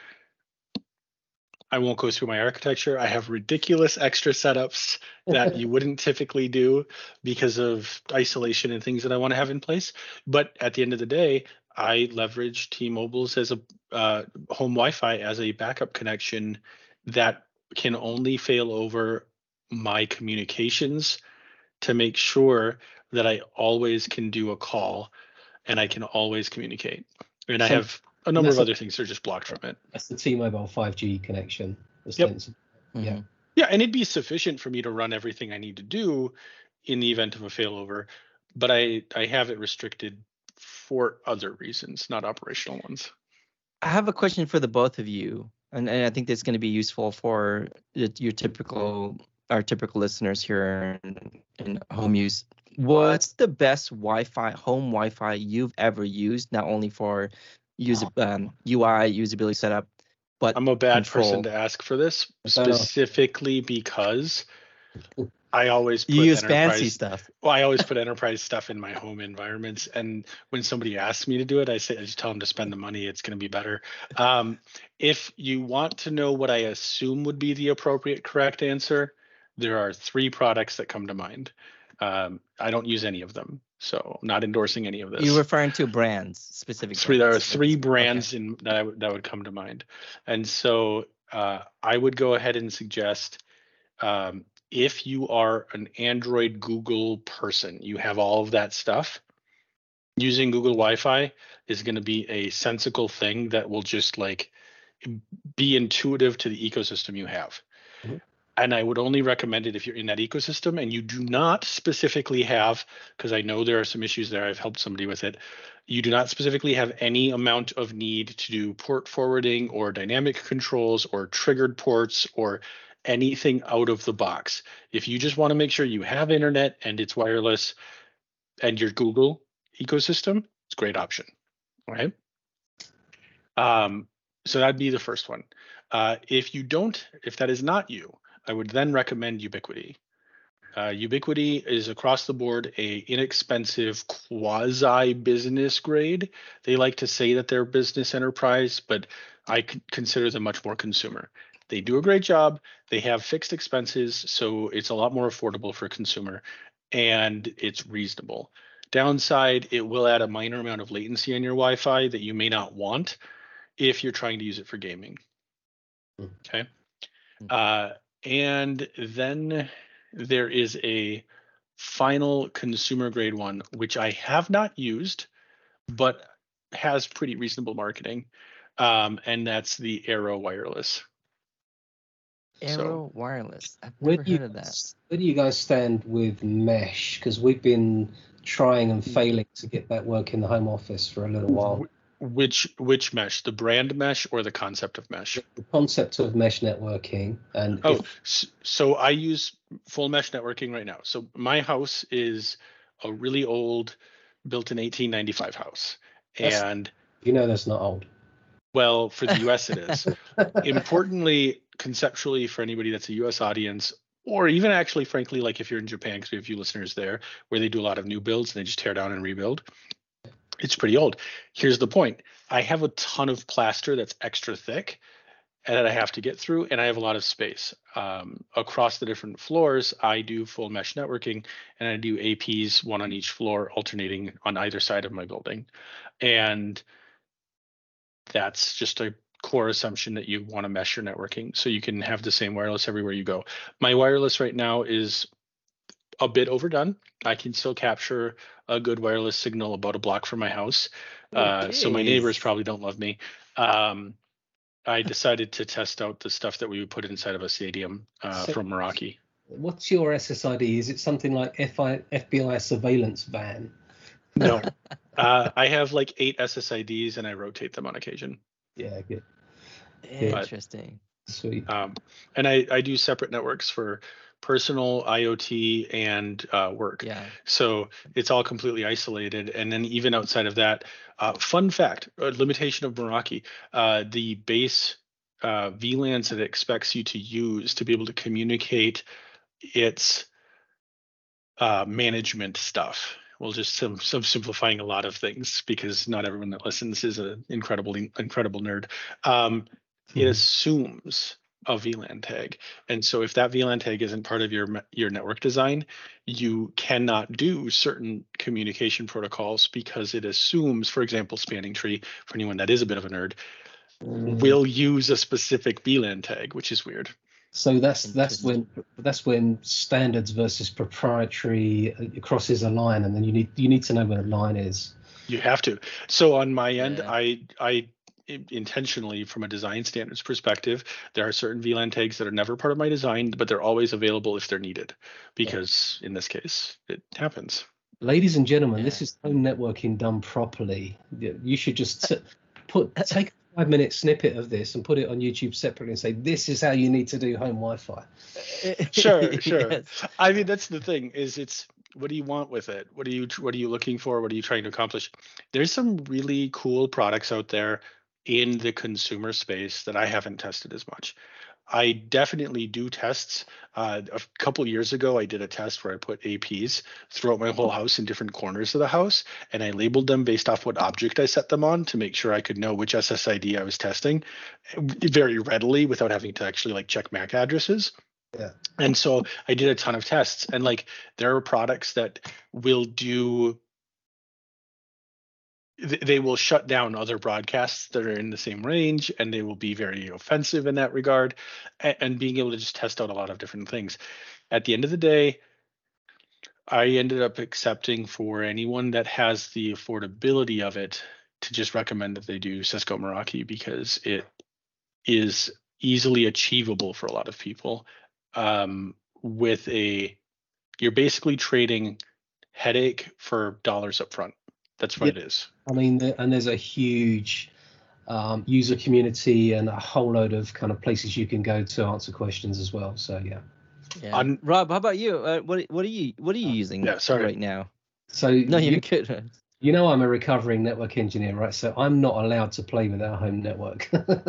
I won't go through my architecture. I have ridiculous extra setups that you wouldn't typically do because of isolation and things that I want to have in place. But at the end of the day, I leverage T-Mobile's as a home Wi-Fi as a backup connection that can only fail over my communications to make sure that I always can do a call and I can always communicate. And I have a number of other things that are just blocked from it. That's the T-Mobile 5G connection. Yep. Yeah. Yeah, and it'd be sufficient for me to run everything I need to do in the event of a failover, but I have it restricted for other reasons, not operational ones. I have a question for the both of you, and I think that's going to be useful for our typical listeners here in home use. What's the best home Wi-Fi you've ever used, not only for UI, usability setup, but I'm a bad person to ask for this, specifically because I always put fancy stuff. Well, I always put enterprise stuff in my home environments, and when somebody asks me to do it, I just tell them to spend the money. It's going to be better. If you want to know what I assume would be the appropriate correct answer, there are 3 products that come to mind. I don't use any of them, so I'm not endorsing any of this. You're referring to brands, specific brands. There are 3 brands that would come to mind, and so I would go ahead and suggest. If you are an Android Google person, you have all of that stuff, using Google Wi-Fi is going to be a sensical thing that will just like be intuitive to the ecosystem you have. And I would only recommend it if you're in that ecosystem and you do not specifically have, because I know there are some issues there, I've helped somebody with it. You do not specifically have any amount of need to do port forwarding or dynamic controls or triggered ports or anything out of the box. If you just want to make sure you have internet and it's wireless and your Google ecosystem, it's a great option, right? So that'd be the first one. If that is not you, I would then recommend Ubiquiti. Ubiquiti is across the board a inexpensive quasi business grade. They like to say that they're business enterprise, but I consider them much more consumer. They do a great job. They have fixed expenses, so it's a lot more affordable for a consumer, and it's reasonable. Downside, it will add a minor amount of latency on your Wi-Fi that you may not want if you're trying to use it for gaming. Okay. And then there is a final consumer grade one, which I have not used, but has pretty reasonable marketing. And that's the Arrow Wireless. Arrow Wireless. I've never heard of that. Where do you guys stand with mesh? Because we've been trying and failing to get that work in the home office for a little while. Which mesh? The brand mesh or the concept of mesh? The concept of mesh networking. And so I use full mesh networking right now. So my house is a really old, built in 1895 house, and that's not old. Well, for the US it is. Importantly, conceptually, for anybody that's a US audience, or even actually, frankly, like if you're in Japan, because we have a few listeners there, where they do a lot of new builds and they just tear down and rebuild. It's pretty old. Here's the point. I have a ton of plaster that's extra thick and that I have to get through, and I have a lot of space. Across the different floors, I do full mesh networking, and I do APs, one on each floor, alternating on either side of my building. And that's just a core assumption that you want to mesh your networking so you can have the same wireless everywhere you go. My wireless right now is a bit overdone. I can still capture a good wireless signal about a block from my house. So my neighbors probably don't love me. I decided to test out the stuff that we would put inside of a stadium from Meraki. What's your SSID? Is it something like FBI surveillance van? No. I have like 8 SSIDs and I rotate them on occasion. Yeah, good. Interesting. Sweet. And I do separate networks for personal, IoT, and work. Yeah. So it's all completely isolated. And then even outside of that, fun fact, a limitation of Meraki, the base VLANs that it expects you to use to be able to communicate its management stuff. Well, just some simplifying a lot of things because not everyone that listens is an incredible nerd. It assumes a VLAN tag. And so if that VLAN tag isn't part of your network design, you cannot do certain communication protocols because it assumes, for example, Spanning Tree, for anyone that is a bit of a nerd, will use a specific VLAN tag, which is weird. So that's when standards versus proprietary crosses a line, and then you need to know where the line is. You have to. So on my end, I intentionally, from a design standards perspective, there are certain VLAN tags that are never part of my design, but they're always available if they're needed, because in this case, it happens. Ladies and gentlemen, this is home networking done properly. You should just take a 5-minute snippet of this and put it on YouTube separately and say, this is how you need to do home Wi-Fi. Sure. Yes. I mean, that's the thing is what do you want with it? What are you looking for? What are you trying to accomplish? There's some really cool products out there in the consumer space that I haven't tested as much. I definitely do tests. A couple years ago, I did a test where I put APs throughout my whole house in different corners of the house, and I labeled them based off what object I set them on to make sure I could know which SSID I was testing very readily without having to actually check MAC addresses. Yeah. And so I did a ton of tests, and there are products that will do. They will shut down other broadcasts that are in the same range, and they will be very offensive in that regard, and being able to just test out a lot of different things. At the end of the day, I ended up accepting for anyone that has the affordability of it to just recommend that they do Cisco Meraki because it is easily achievable for a lot of people. you're basically trading headache for dollars up front. That's what it is. I mean, and there's a huge user community and a whole load of kind of places you can go to answer questions as well. So yeah. Rob, how about you? What are you using right now? So no, you're good. You know, I'm a recovering network engineer, right? So I'm not allowed to play with our home network.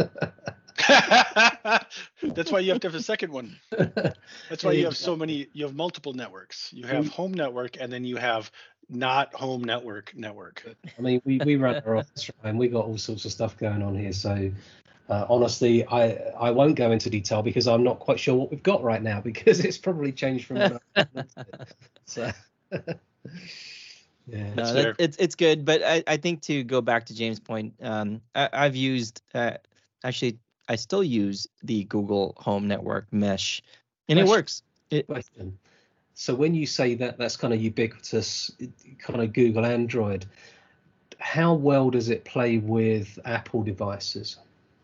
That's why you have to have a second one. That's why you have you have multiple networks. You have home network, and then you have not home network. I mean, we run our office, and we got all sorts of stuff going on here. So honestly, I won't go into detail because I'm not quite sure what we've got right now, because it's probably changed from what I so yeah. No, it's good, but I think, to go back to James' point, I've used actually I still use the Google Home Network mesh, and it works. So when you say that that's kind of ubiquitous, kind of Google Android, how well does it play with Apple devices?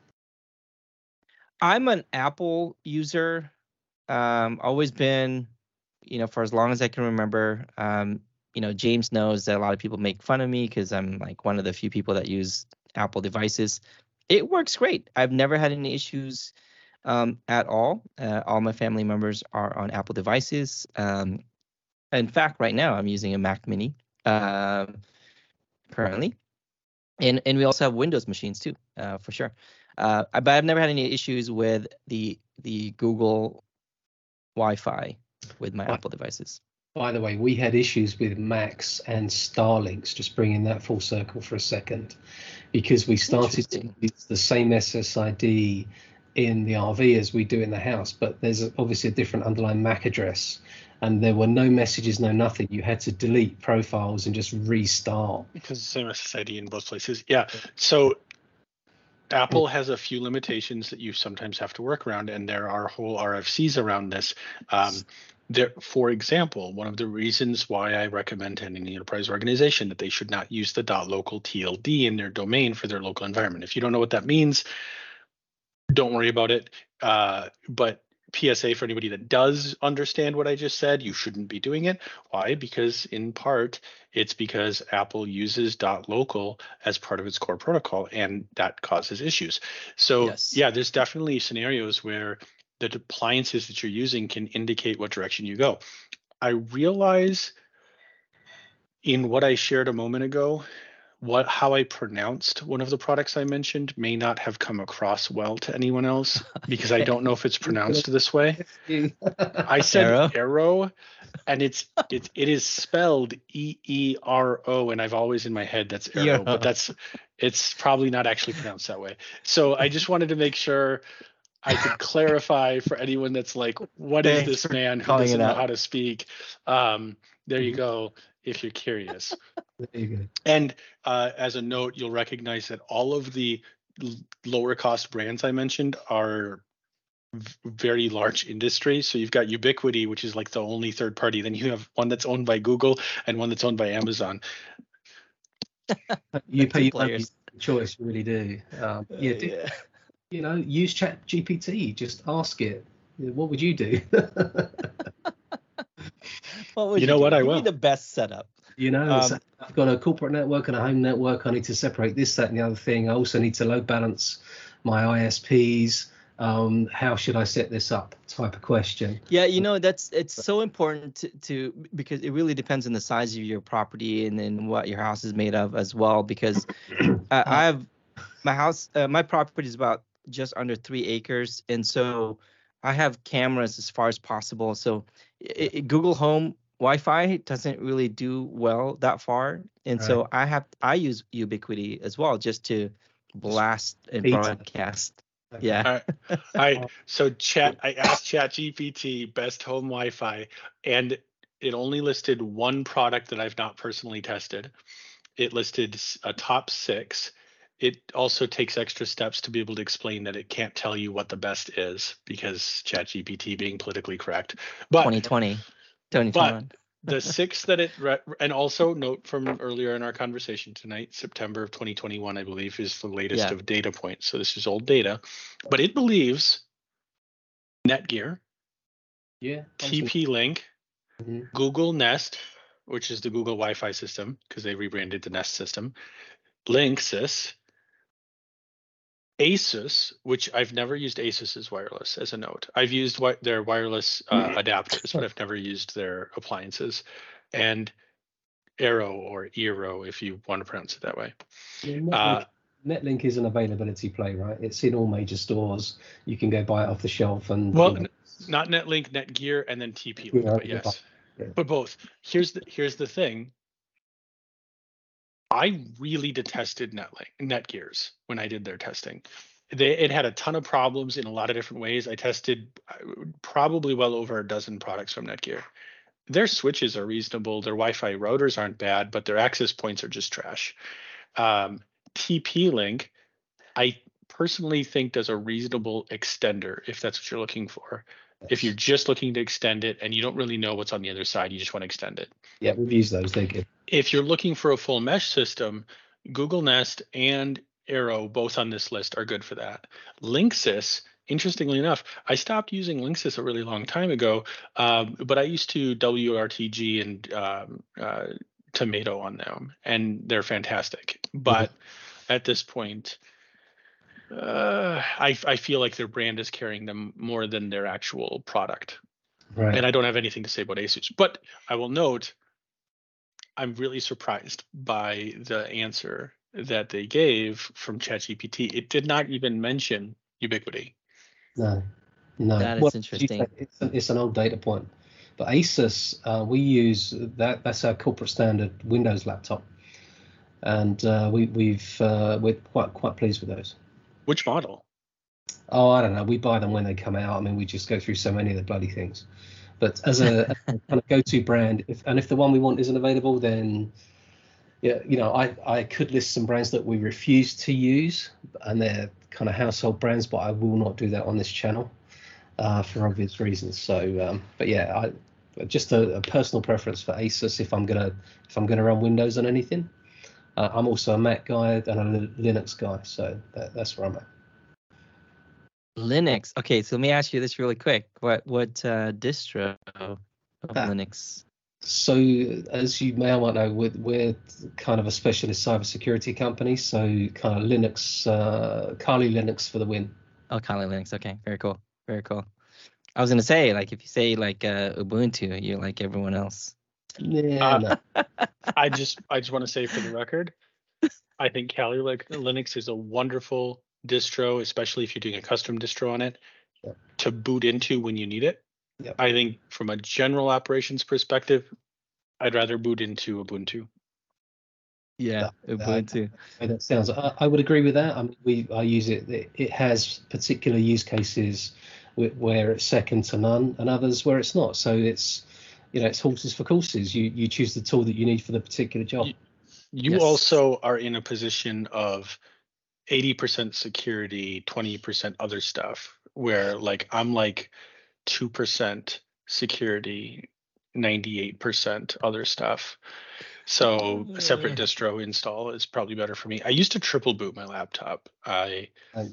I'm an Apple user. Always been, for as long as I can remember. James knows that a lot of people make fun of me because I'm like one of the few people that use Apple devices. It works great. I've never had any issues at all. All my family members are on Apple devices. In fact, right now I'm using a Mac Mini currently, and we also have Windows machines too, for sure. But I've never had any issues with the Google Wi-Fi with my Apple devices. By the way, we had issues with Macs and Starlinks, just bringing that full circle for a second, because we started to use the same SSID in the RV as we do in the house, but there's obviously a different underlying MAC address, and there were no messages, no nothing. You had to delete profiles and just restart. Because the same SSID in both places. Yeah. So Apple has a few limitations that you sometimes have to work around, and there are whole RFCs around this. For example, one of the reasons why I recommend to any enterprise organization that they should not use the .local TLD in their domain for their local environment. If you don't know what that means, don't worry about it. But PSA for anybody that does understand what I just said, you shouldn't be doing it. Why? Because in part, it's because Apple uses .local as part of its core protocol, and that causes issues. So yeah, there's definitely scenarios where the appliances that you're using can indicate what direction you go. I realize in what I shared a moment ago, how I pronounced one of the products I mentioned may not have come across well to anyone else, because I don't know if it's pronounced this way. I said Arrow, and it is spelled EERO, and I've always in my head that's Arrow, but it's probably not actually pronounced that way. So I just wanted to make sure I could clarify for anyone that's like, what is this man who doesn't know how to speak? There you go, if you're curious. There you go. And as a note, you'll recognize that all of the lower cost brands I mentioned are very large industries. So you've got Ubiquiti, which is like the only third party. Then you have one that's owned by Google and one that's owned by Amazon. You pay your choice, you really do. Use ChatGPT. Just ask it. What would you do? What I will. Give me the best setup. I've got a corporate network and a home network. I need to separate this, that, and the other thing. I also need to load balance my ISPs. How should I set this up? Type of question. Yeah, it's so important to because it really depends on the size of your property and then what your house is made of as well. Because I have my house, my property is about just under 3 acres, and so I have cameras as far as possible. So Google Home Wi-Fi doesn't really do well that far, and so I use Ubiquiti as well just to blast and broadcast. Yeah. I asked ChatGPT best home Wi-Fi, and it only listed one product that I've not personally tested. It listed a top 6. It also takes extra steps to be able to explain that it can't tell you what the best is, because ChatGPT being politically correct. But 2020. But the 6 that and also note from earlier in our conversation tonight, September of 2021, I believe, is the latest of data points. So this is old data, but it believes Netgear, Yeah. TP-Link, Mhm. Google Nest, which is the Google Wi-Fi system because they rebranded the Nest system, Linksys, Asus, which I've never used Asus's wireless as a note. I've used their wireless adapters, but I've never used their appliances, and Aero or Eero, if you want to pronounce it that way. Yeah, Netlink is an availability play, right? It's in all major stores. You can go buy it off the shelf and. Well, not Netlink, Netgear, and then TP-Link, Yeah, but yes, but both. Here's the thing. I really detested Netgears when I did their testing. It had a ton of problems in a lot of different ways. I tested probably well over a dozen products from Netgear. Their switches are reasonable. Their Wi-Fi routers aren't bad, but their access points are just trash. TP-Link, I personally think does a reasonable extender if that's what you're looking for. Yes. If you're just looking to extend it and you don't really know what's on the other side, you just want to extend it. Yeah, we've used those. They're good. If you're looking for a full mesh system, Google Nest and Aero, both on this list, are good for that. Linksys, interestingly enough, I stopped using Linksys a really long time ago, but I used to WRTG and Tomato on them, and they're fantastic. But at this point, I feel like their brand is carrying them more than their actual product. Right. And I don't have anything to say about Asus, but I will note I'm really surprised by the answer that they gave from ChatGPT. It did not even mention Ubiquiti. No. That is interesting. It's an old data point. But Asus, we use that. That's our corporate standard Windows laptop, and we're quite pleased with those. Which model? Oh, I don't know. We buy them when they come out. I mean, we just go through so many of the bloody things. But as a kind of go-to brand, if the one we want isn't available, then I could list some brands that we refuse to use, and they're kind of household brands, but I will not do that on this channel for obvious reasons. So, but yeah, just a personal preference for Asus if I'm gonna run Windows on anything. I'm also a Mac guy and a Linux guy, so that's where I'm at. Linux. Okay, so let me ask you this really quick. What distro of Linux? So, as you may or might know, we're kind of a specialist cybersecurity company. So, kind of Linux, Kali Linux for the win. Oh, Kali Linux. Okay, very cool. Very cool. I was gonna say, like, if you say like Ubuntu, you're like everyone else. Yeah. No. I just want to say for the record, I think Kali Linux is a wonderful distro, especially if you're doing a custom distro on it, to boot into when you need it. Yep. I think from a general operations perspective, I'd rather boot into Ubuntu. Yeah, Ubuntu. That sounds. I would agree with that. I mean, I use it. It has particular use cases where it's second to none, and others where it's not. So it's horses for courses. You choose the tool that you need for the particular job. You yes. Also are in a position of 80% security, 20% other stuff, where like I'm like 2% security, 98% other stuff. So a separate distro install is probably better for me. I used to triple boot my laptop. I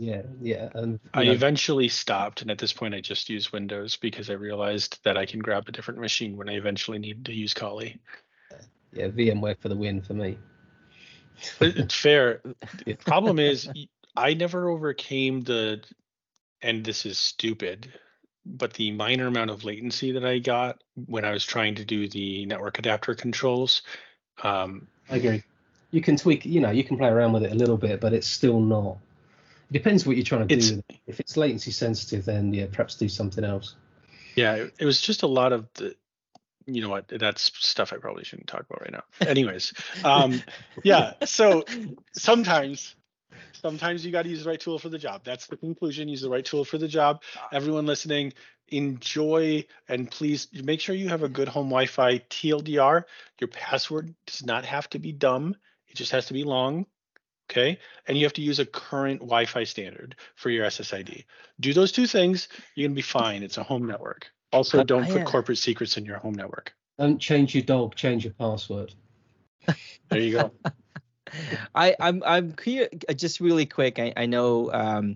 eventually stopped, and at this point I just use Windows because I realized that I can grab a different machine when I eventually need to use Kali. Yeah, VMware for the win for me. It's fair. The problem is I never overcame and this is stupid, but the minor amount of latency that I got when I was trying to do the network adapter controls. I agree. You can tweak, you can play around with it a little bit, but it's still not. It depends what you're trying to do with it. If it's latency sensitive, then perhaps do something else. Yeah, it was just a lot of the, you know what, that's stuff I probably shouldn't talk about right now. Anyways, yeah, so sometimes you got to use the right tool for the job. That's the conclusion. Use the right tool for the job. Everyone listening, enjoy, and please make sure you have a good home Wi-Fi. TLDR, your password does not have to be dumb. It just has to be long. Okay. And you have to use a current Wi-Fi standard for your SSID. Do those two things, you're going to be fine. It's a home network. Also, don't put corporate secrets in your home network. Don't change your dog, change your password. There you go. I'm clear. Just really quick. I know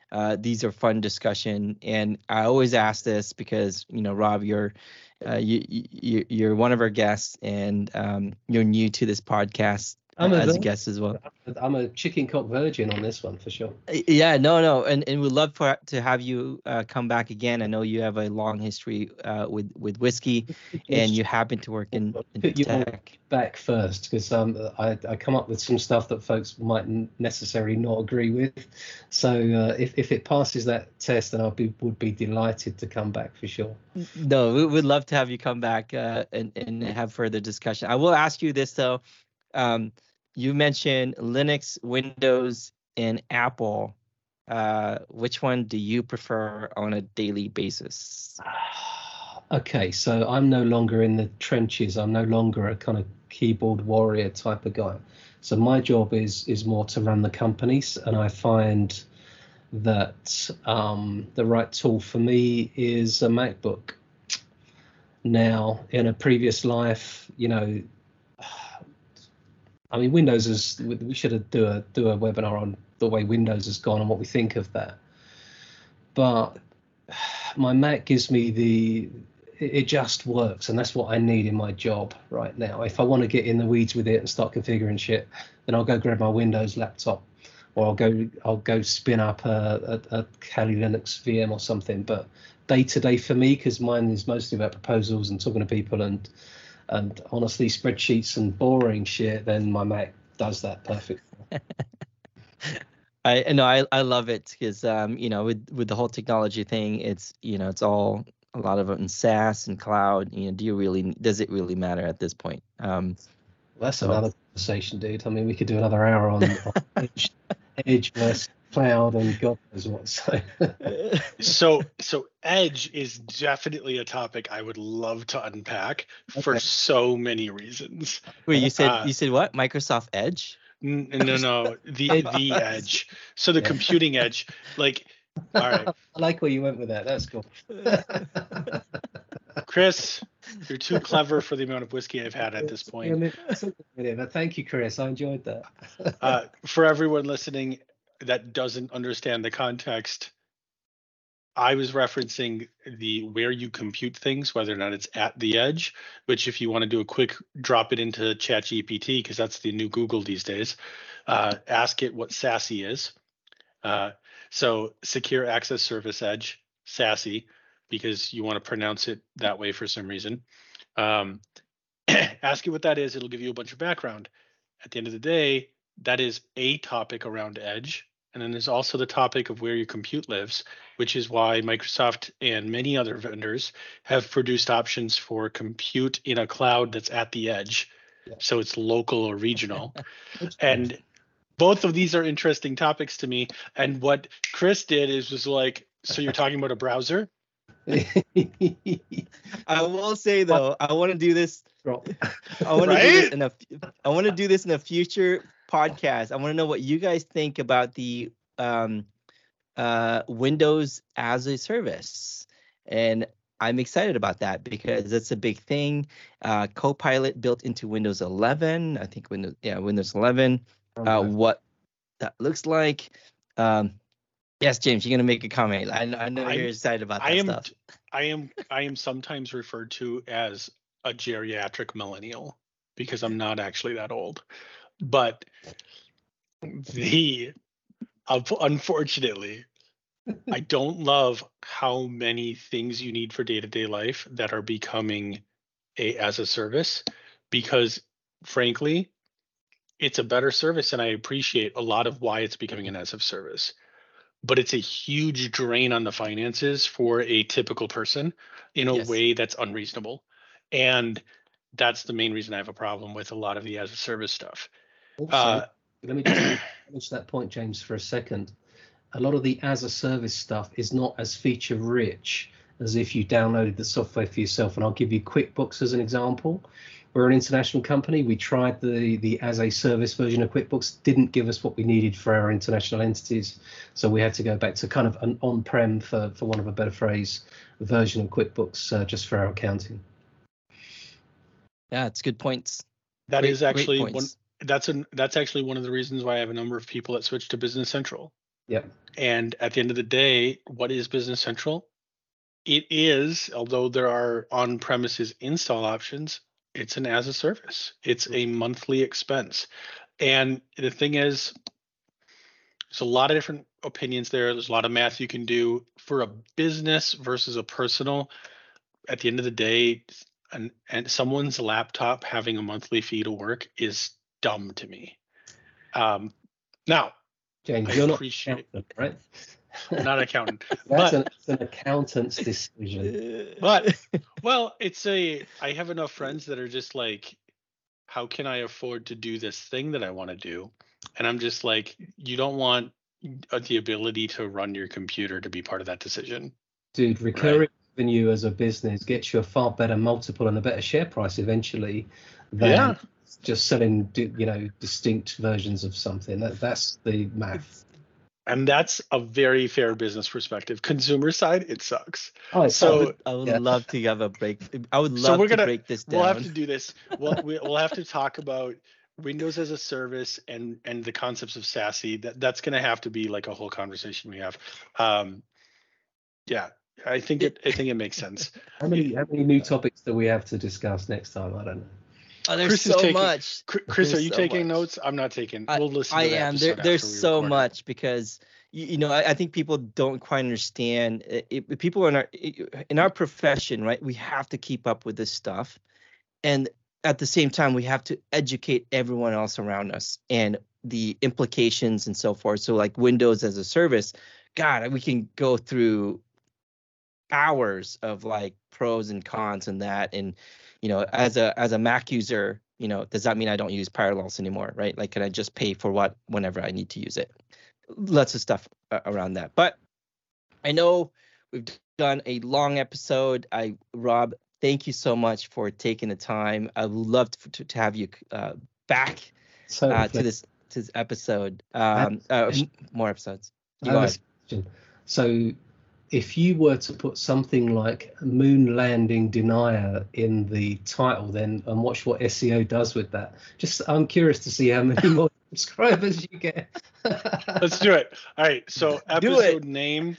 These are fun discussion, and I always ask this because Rob, you're one of our guests, and you're new to this podcast as a guest as well. I'm a chicken cock virgin on this one for sure. Yeah, no, and we'd love to have you come back again. I know you have a long history with whiskey, and you happen to work in tech. Back first, because I come up with some stuff that folks might necessarily not agree with. So if it passes that test, then would be delighted to come back for sure. No, we would love to have you come back and have further discussion. I will ask you this though. You mentioned Linux, Windows, and Apple. Which one do you prefer on a daily basis? Okay, so I'm no longer in the trenches. I'm no longer a kind of keyboard warrior type of guy. So my job is more to run the companies, and I find that the right tool for me is a MacBook. Now, in a previous life, I mean, Windows is. We should do a webinar on the way Windows has gone and what we think of that. But my Mac gives me it just works, and that's what I need in my job right now. If I want to get in the weeds with it and start configuring shit, then I'll go grab my Windows laptop, or I'll go spin up a Kali Linux VM or something. But day to day for me, because mine is mostly about proposals and talking to people and honestly spreadsheets and boring shit, then my Mac does that perfectly. I love it because with the whole technology thing, it's all a lot of it in SaaS and cloud. Does it really matter at this point? That's another conversation, dude. I mean, we could do another hour on edge versus cloud and God knows what. So Edge is definitely a topic I would love to unpack for so many reasons. Wait, you said what? Microsoft Edge? No, the Edge. So the computing edge, like, all right. I like where you went with that. That's cool. Chris, you're too clever for the amount of whiskey I've had at this point. Thank you, Chris. I enjoyed that. For everyone listening that doesn't understand the context, I was referencing where you compute things, whether or not it's at the edge, which if you want to do a quick drop it into ChatGPT, because that's the new Google these days, ask it what SASE is. So Secure Access Service Edge, SASE, because you want to pronounce it that way for some reason. Ask it what that is. It'll give you a bunch of background. At the end of the day, that is a topic around Edge. And then there's also the topic of where your compute lives, which is why Microsoft and many other vendors have produced options for compute in a cloud that's at the edge. Yeah. So it's local or regional. And both of these are interesting topics to me. And what Chris did was like, so you're talking about a browser? I will say though, I want to do this. I want to do this in a future podcast. I want to know what you guys think about the Windows as a service, and I'm excited about that because it's a big thing. Copilot built into Windows 11. I think Windows 11. What that looks like. Yes, James, you're gonna make a comment. I know you're excited about that stuff. I am sometimes referred to as a geriatric millennial because I'm not actually that old. But unfortunately, I don't love how many things you need for day-to-day life that are becoming as a service, because frankly, it's a better service and I appreciate a lot of why it's becoming an as of service. But it's a huge drain on the finances for a typical person in a way that's unreasonable. And that's the main reason I have a problem with a lot of the as a service stuff. Also, let me just finish that point, James, for a second. A lot of the as a service stuff is not as feature rich as if you downloaded the software for yourself. And I'll give you QuickBooks as an example. We're an international company. We tried the as a service version of QuickBooks, didn't give us what we needed for our international entities. So we had to go back to kind of an on-prem, for want of a better phrase, version of QuickBooks just for our accounting. Yeah, it's good points. That is actually one. That's actually one of the reasons why I have a number of people that switch to Business Central, Yep. And at the end of the day, what is Business Central? It is, although there are on-premises install options, it's an as a service. It's a monthly expense. And the thing is, there's a lot of different opinions there. There's a lot of math you can do for a business versus a personal. At the end of the day, and someone's laptop having a monthly fee to work is dumb to me. Now, James, I you're appreciate not an accountant, right? not an accountant. That's but an accountant's decision. But well, I have enough friends that are just like, how can I afford to do this thing that I want to do? And I'm just like, you don't want the ability to run your computer to be part of that decision. Dude, recurring revenue as a business gets you a far better multiple and a better share price eventually than just selling, distinct versions of something. That's the math. And that's a very fair business perspective. Consumer side, it sucks. I would love to have a break. I would love to break this down. We'll have to do this. We'll have to talk about Windows as a service and the concepts of SASE. That's going to have to be like a whole conversation we have. I think it makes sense. How many new topics do we have to discuss next time? I don't know. Oh, there's so much. Chris, are you taking notes? I'm not taking. We'll listen to that. I am. There's so much because I think people don't quite understand. People in our profession, right? We have to keep up with this stuff, and at the same time, we have to educate everyone else around us and the implications and so forth. So, like Windows as a service, God, we can go through hours of like pros and cons and that, and as a Mac user, does that mean I don't use Parallels anymore, right? Like, can I just pay for whenever I need to use it? Lots of stuff around that. But I know we've done a long episode. Rob, thank you so much for taking the time. I would love to have you back to this episode. More episodes. Go ahead. So, if you were to put something like moon landing denier in the title then and watch what SEO does with that, I'm curious to see how many more subscribers you get. Let's do it. All right. So episode name,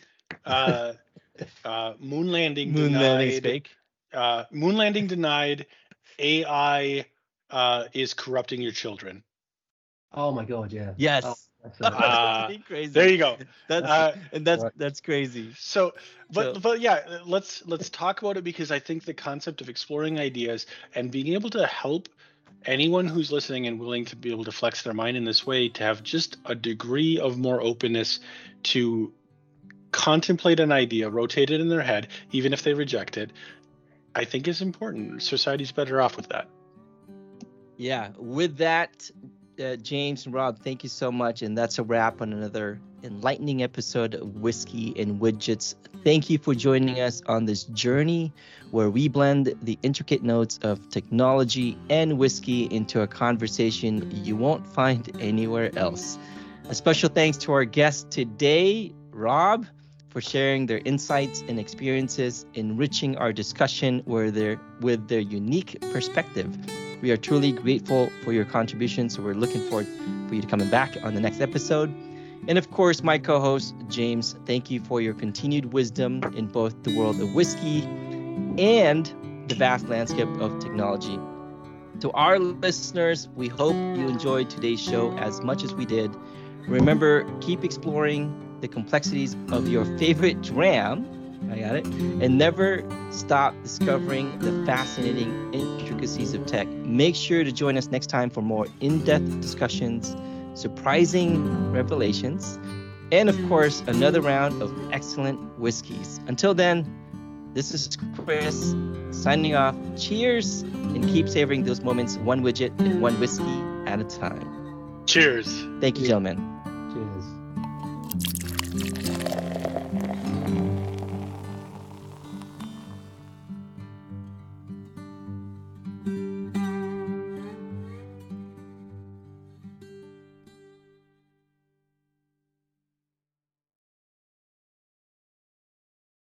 moon landing denied. Moon landing denied. AI is corrupting your children. Oh my God. Yeah. Yes. Crazy. There you go. That's crazy. So, but yeah, let's talk about it, because I think the concept of exploring ideas and being able to help anyone who's listening and willing to be able to flex their mind in this way to have just a degree of more openness to contemplate an idea, rotate it in their head, even if they reject it, I think is important. Society's better off with that. Yeah. With that, James and Rob, thank you so much. And that's a wrap on another enlightening episode of Whiskey and Widgets. Thank you for joining us on this journey where we blend the intricate notes of technology and whiskey into a conversation you won't find anywhere else. A special thanks to our guest today, Rob, for sharing their insights and experiences, enriching our discussion with their unique perspective. We are truly grateful for your contributions, so we're looking forward for you to coming back on the next episode. And of course, my co-host, James, thank you for your continued wisdom in both the world of whiskey and the vast landscape of technology. To our listeners, we hope you enjoyed today's show as much as we did. Remember, keep exploring the complexities of your favorite dram. I got it. And never stop discovering the fascinating intricacies of tech. Make sure to join us next time for more in-depth discussions, surprising revelations, and of course, another round of excellent whiskeys. Until then, this is Chris signing off. Cheers, and keep savoring those moments one widget and one whiskey at a time. Cheers. Thank you, gentlemen.